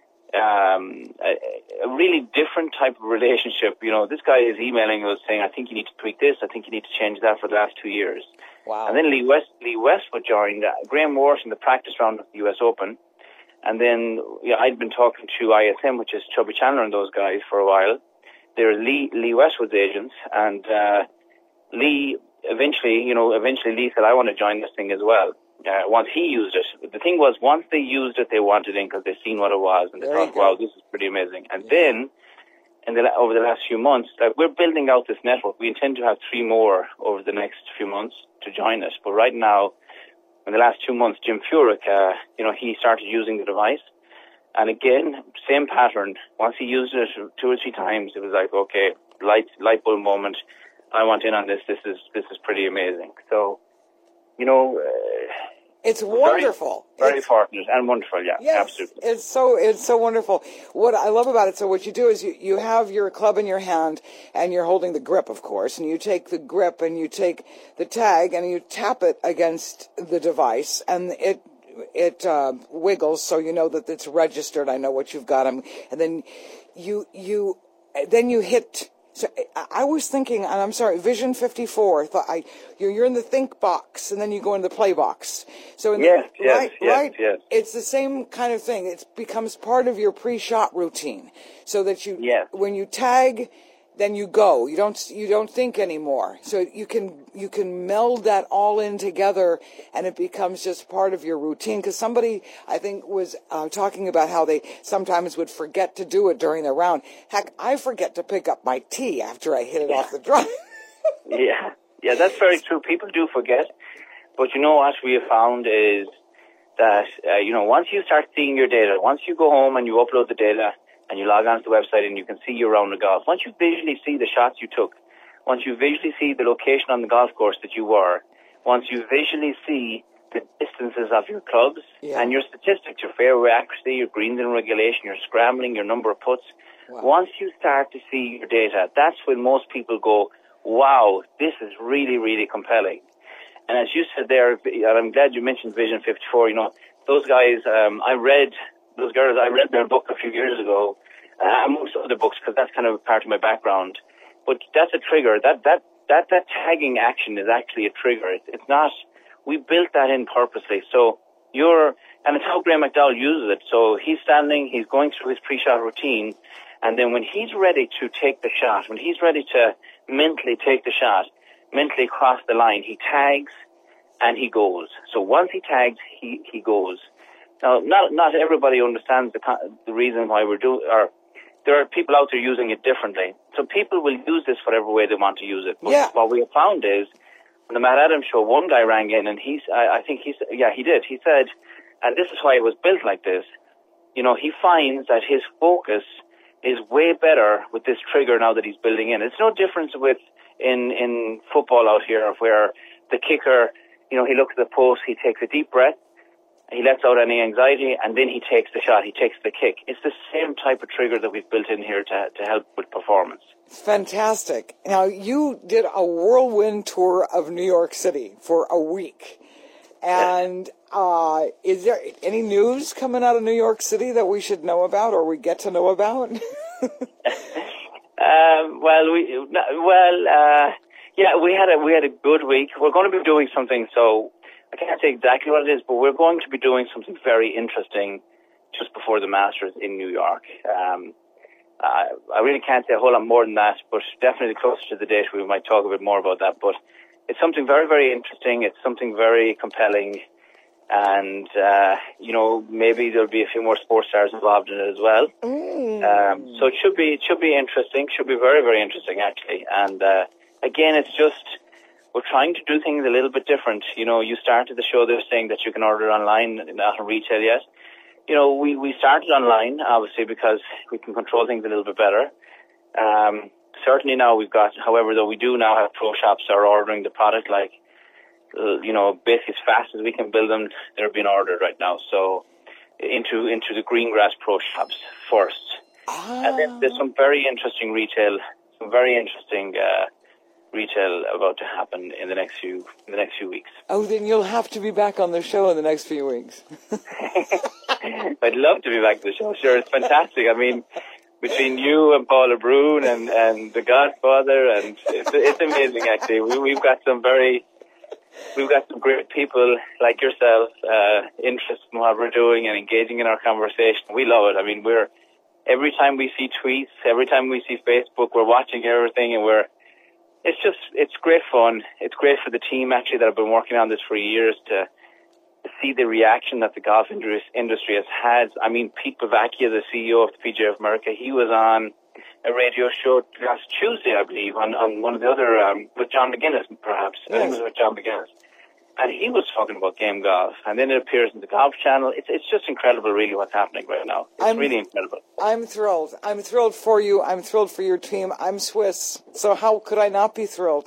Um, a, a really different type of relationship. You know, this guy is emailing us saying, I think you need to tweak this, I think you need to change that for the last two years. Wow. And then Lee West, Lee Westwood joined, uh, Graham Morris in the practice round of the U S Open. And then yeah, I'd been talking to I S M, which is Chubby Chandler and those guys for a while. They're Lee, Lee Westwood's agents. And uh, Lee, eventually, you know, eventually Lee said, I want to join this thing as well. Uh, once he used it. The thing was, once they used it, they wanted in because they seen what it was, and they thought, wow, this is pretty amazing. And yeah. then, in the, over the last few months, like, we're building out this network. We intend to have three more over the next few months to join us. But right now, in the last two months, Jim Furyk, uh, you know, he started using the device. And again, same pattern. Once he used it two or three times, it was like, okay, light, light bulb moment. I want in on this. This is, this is pretty amazing. So, you know, uh, it's wonderful. Very, very it's, fortunate and wonderful, yeah, yes, absolutely. It's so it's so wonderful. What I love about it, so what you do is you, you have your club in your hand and you're holding the grip, of course, and you take the grip and you take the tag and you tap it against the device and it it uh, wiggles so you know that it's registered. I know what you've got. And then you you then you hit. So I was thinking, and I'm sorry, Vision fifty-four. Thought I, you're, you're in the think box, and then you go in the play box. So in yes, the, yes, right, yes, right, yes. It's the same kind of thing. It becomes part of your pre-shot routine, so that you, yes. when you tag, then you go. You don't you don't think anymore. So you can you can meld that all in together, and it becomes just part of your routine. Because somebody, I think, was uh, talking about how they sometimes would forget to do it during the round. Heck, I forget to pick up my tee after I hit it off the drive. yeah, yeah, that's very true. People do forget, but you know what we have found is that uh, you know once you start seeing your data, once you go home and you upload the data. And you log onto the website and you can see your round of golf. Once you visually see the shots you took, once you visually see the location on the golf course that you were, once you visually see the distances of your clubs yeah. and your statistics, your fairway accuracy, your greens in regulation, your scrambling, your number of putts, wow. once you start to see your data, that's when most people go, wow, this is really, really compelling. And as you said there, and I'm glad you mentioned Vision fifty-four, you know, those guys, um, I read... Those girls, I read their book a few years ago, uh, amongst other books, because that's kind of part of my background. But that's a trigger. That that that, that tagging action is actually a trigger. It's, it's not, we built that in purposely. So you're, and it's how Graham McDowell uses it. So he's standing, he's going through his pre-shot routine, and then when he's ready to take the shot, when he's ready to mentally take the shot, mentally cross the line, he tags and he goes. So once he tags, he, he goes. Now, not not everybody understands the the reason why we're doing, or there are people out there using it differently. So people will use this whatever way they want to use it. But yeah. What we have found is, on the Matt Adams show, one guy rang in and he's, I, I think he's, yeah, he did. He said, and this is why it was built like this, you know, he finds that his focus is way better with this trigger now that he's building in. It's no difference with in, in football out here where the kicker, you know, he looks at the post, he takes a deep breath, he lets out any anxiety, and then he takes the shot, he takes the kick. It's the same type of trigger that we've built in here to to help with performance. Fantastic. Now, you did a whirlwind tour of New York City for a week. And uh, is there any news coming out of New York City that we should know about or we get to know about? um, well, we well, uh, yeah, we had a we had a good week. We're going to be doing something, so I can't say exactly what it is, but we're going to be doing something very interesting just before the Masters in New York. Um, uh, I really can't say a whole lot more than that, but definitely closer to the date we might talk a bit more about that. But it's something very, very interesting. It's something very compelling. And, uh, you know, maybe there'll be a few more sports stars involved in it as well. Mm. Um, so it should be, it should be interesting, should be very, very interesting, actually. And, uh, again, it's just, we're trying to do things a little bit different. You know, you started the show there saying that you can order online, not on retail yet. You know, we, we started online, obviously, because we can control things a little bit better. Um, certainly now we've got, however, though we do now have pro shops that are ordering the product, like, uh, you know, basically as fast as we can build them, they're being ordered right now. So into into the Greengrass pro shops first. Ah. And then there's some very interesting retail, some very interesting uh retail about to happen in the next few in the next few weeks. Oh, then you'll have to be back on the show in the next few weeks. I'd love to be back to the show. Sure, it's fantastic. I mean, between you and Paula Brune and, and The Godfather, and it's, it's amazing actually. We, we've got some very, we've got some great people like yourself, uh, interested in what we're doing and engaging in our conversation. We love it. I mean, we're every time we see tweets, every time we see Facebook, we're watching everything, and we're It's just, it's great fun. It's great for the team, actually, that have been working on this for years to, to see the reaction that the golf industry has had. I mean, Pete Bavacchia, the C E O of the P G A of America, he was on a radio show last Tuesday, I believe, on, on one of the other, um, with John McGuinness, perhaps. Yes. I think it was with John McGuinness. And he was talking about game golf. And then it appears in the Golf Channel. It's it's just incredible, really, what's happening right now. It's I'm, really incredible. I'm thrilled. I'm thrilled for you. I'm thrilled for your team. I'm Swiss. So how could I not be thrilled?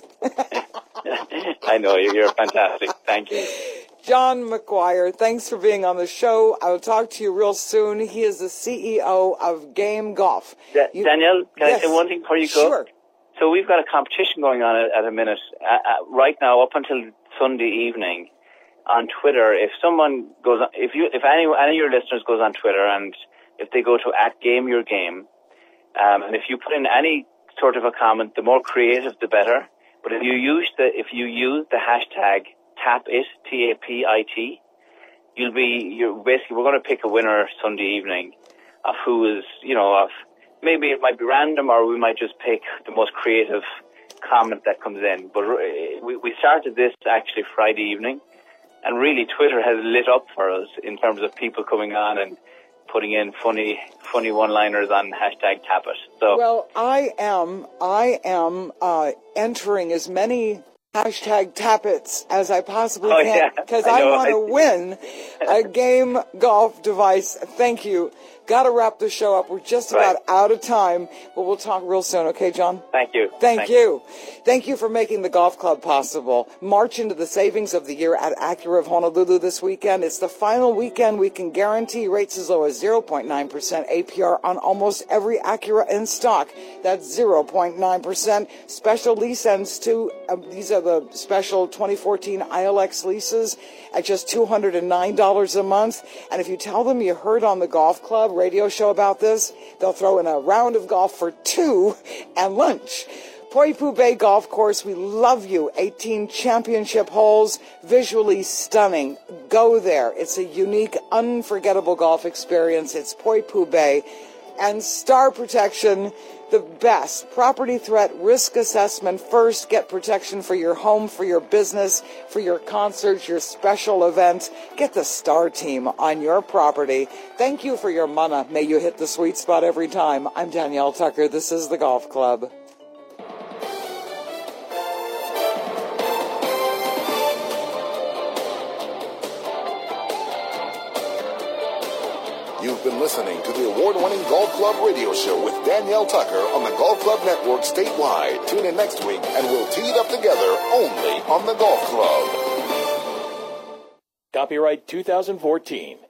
I know. You're fantastic. Thank you. John McGuire, thanks for being on the show. I will talk to you real soon. He is the C E O of Game Golf. Da- you, Danielle, can yes. I say one thing before you go? Sure. So we've got a competition going on at, at a minute. Uh, uh, right now, up until Sunday evening, on Twitter, if someone goes, on, if you, if any, any of your listeners goes on Twitter, and if they go to at Game Your Game, um, and if you put in any sort of a comment, the more creative, the better. But if you use the, if you use the hashtag TAPIT, T A P I T, you'll be, you're basically, we're going to pick a winner Sunday evening of who is, you know, of maybe it might be random, or we might just pick the most creative comment that comes in. But we, we started this actually Friday evening, and really Twitter has lit up for us in terms of people coming on and putting in funny funny one-liners on hashtag TAPIT. So, well, I am, I am uh, entering as many hashtag TAPITs as I possibly oh, can, because yeah, I, I know, want to win a game golf device. Thank you. Got to wrap the show up. We're just about right. out of time, but we'll talk real soon. Okay, John? Thank you. Thank, Thank you. you. Thank you for making the golf club possible. March into the savings of the year at Acura of Honolulu this weekend. It's the final weekend we can guarantee rates as low as zero point nine percent A P R on almost every Acura in stock. That's zero point nine percent. Special lease ends too. Um, these are the special twenty fourteen I L X leases at just two hundred nine dollars a month. And if you tell them you heard on the golf club radio show about this, they'll throw in a round of golf for two and lunch. Poipu Bay Golf Course, we love you. eighteen championship holes, visually stunning. Go there. It's a unique, unforgettable golf experience. It's Poipu Bay. And Star Protection, the best. Property threat risk assessment first. Get protection for your home, for your business, for your concerts, your special events. Get the Star Team on your property. Thank you for your mana. May you hit the sweet spot every time. I'm Danielle Tucker. This is the Golf Club. You've been listening to the award-winning Golf Club radio show with Danielle Tucker on the Golf Club Network statewide. Tune in next week and we'll tee it up together only on the Golf Club. Copyright two thousand fourteen.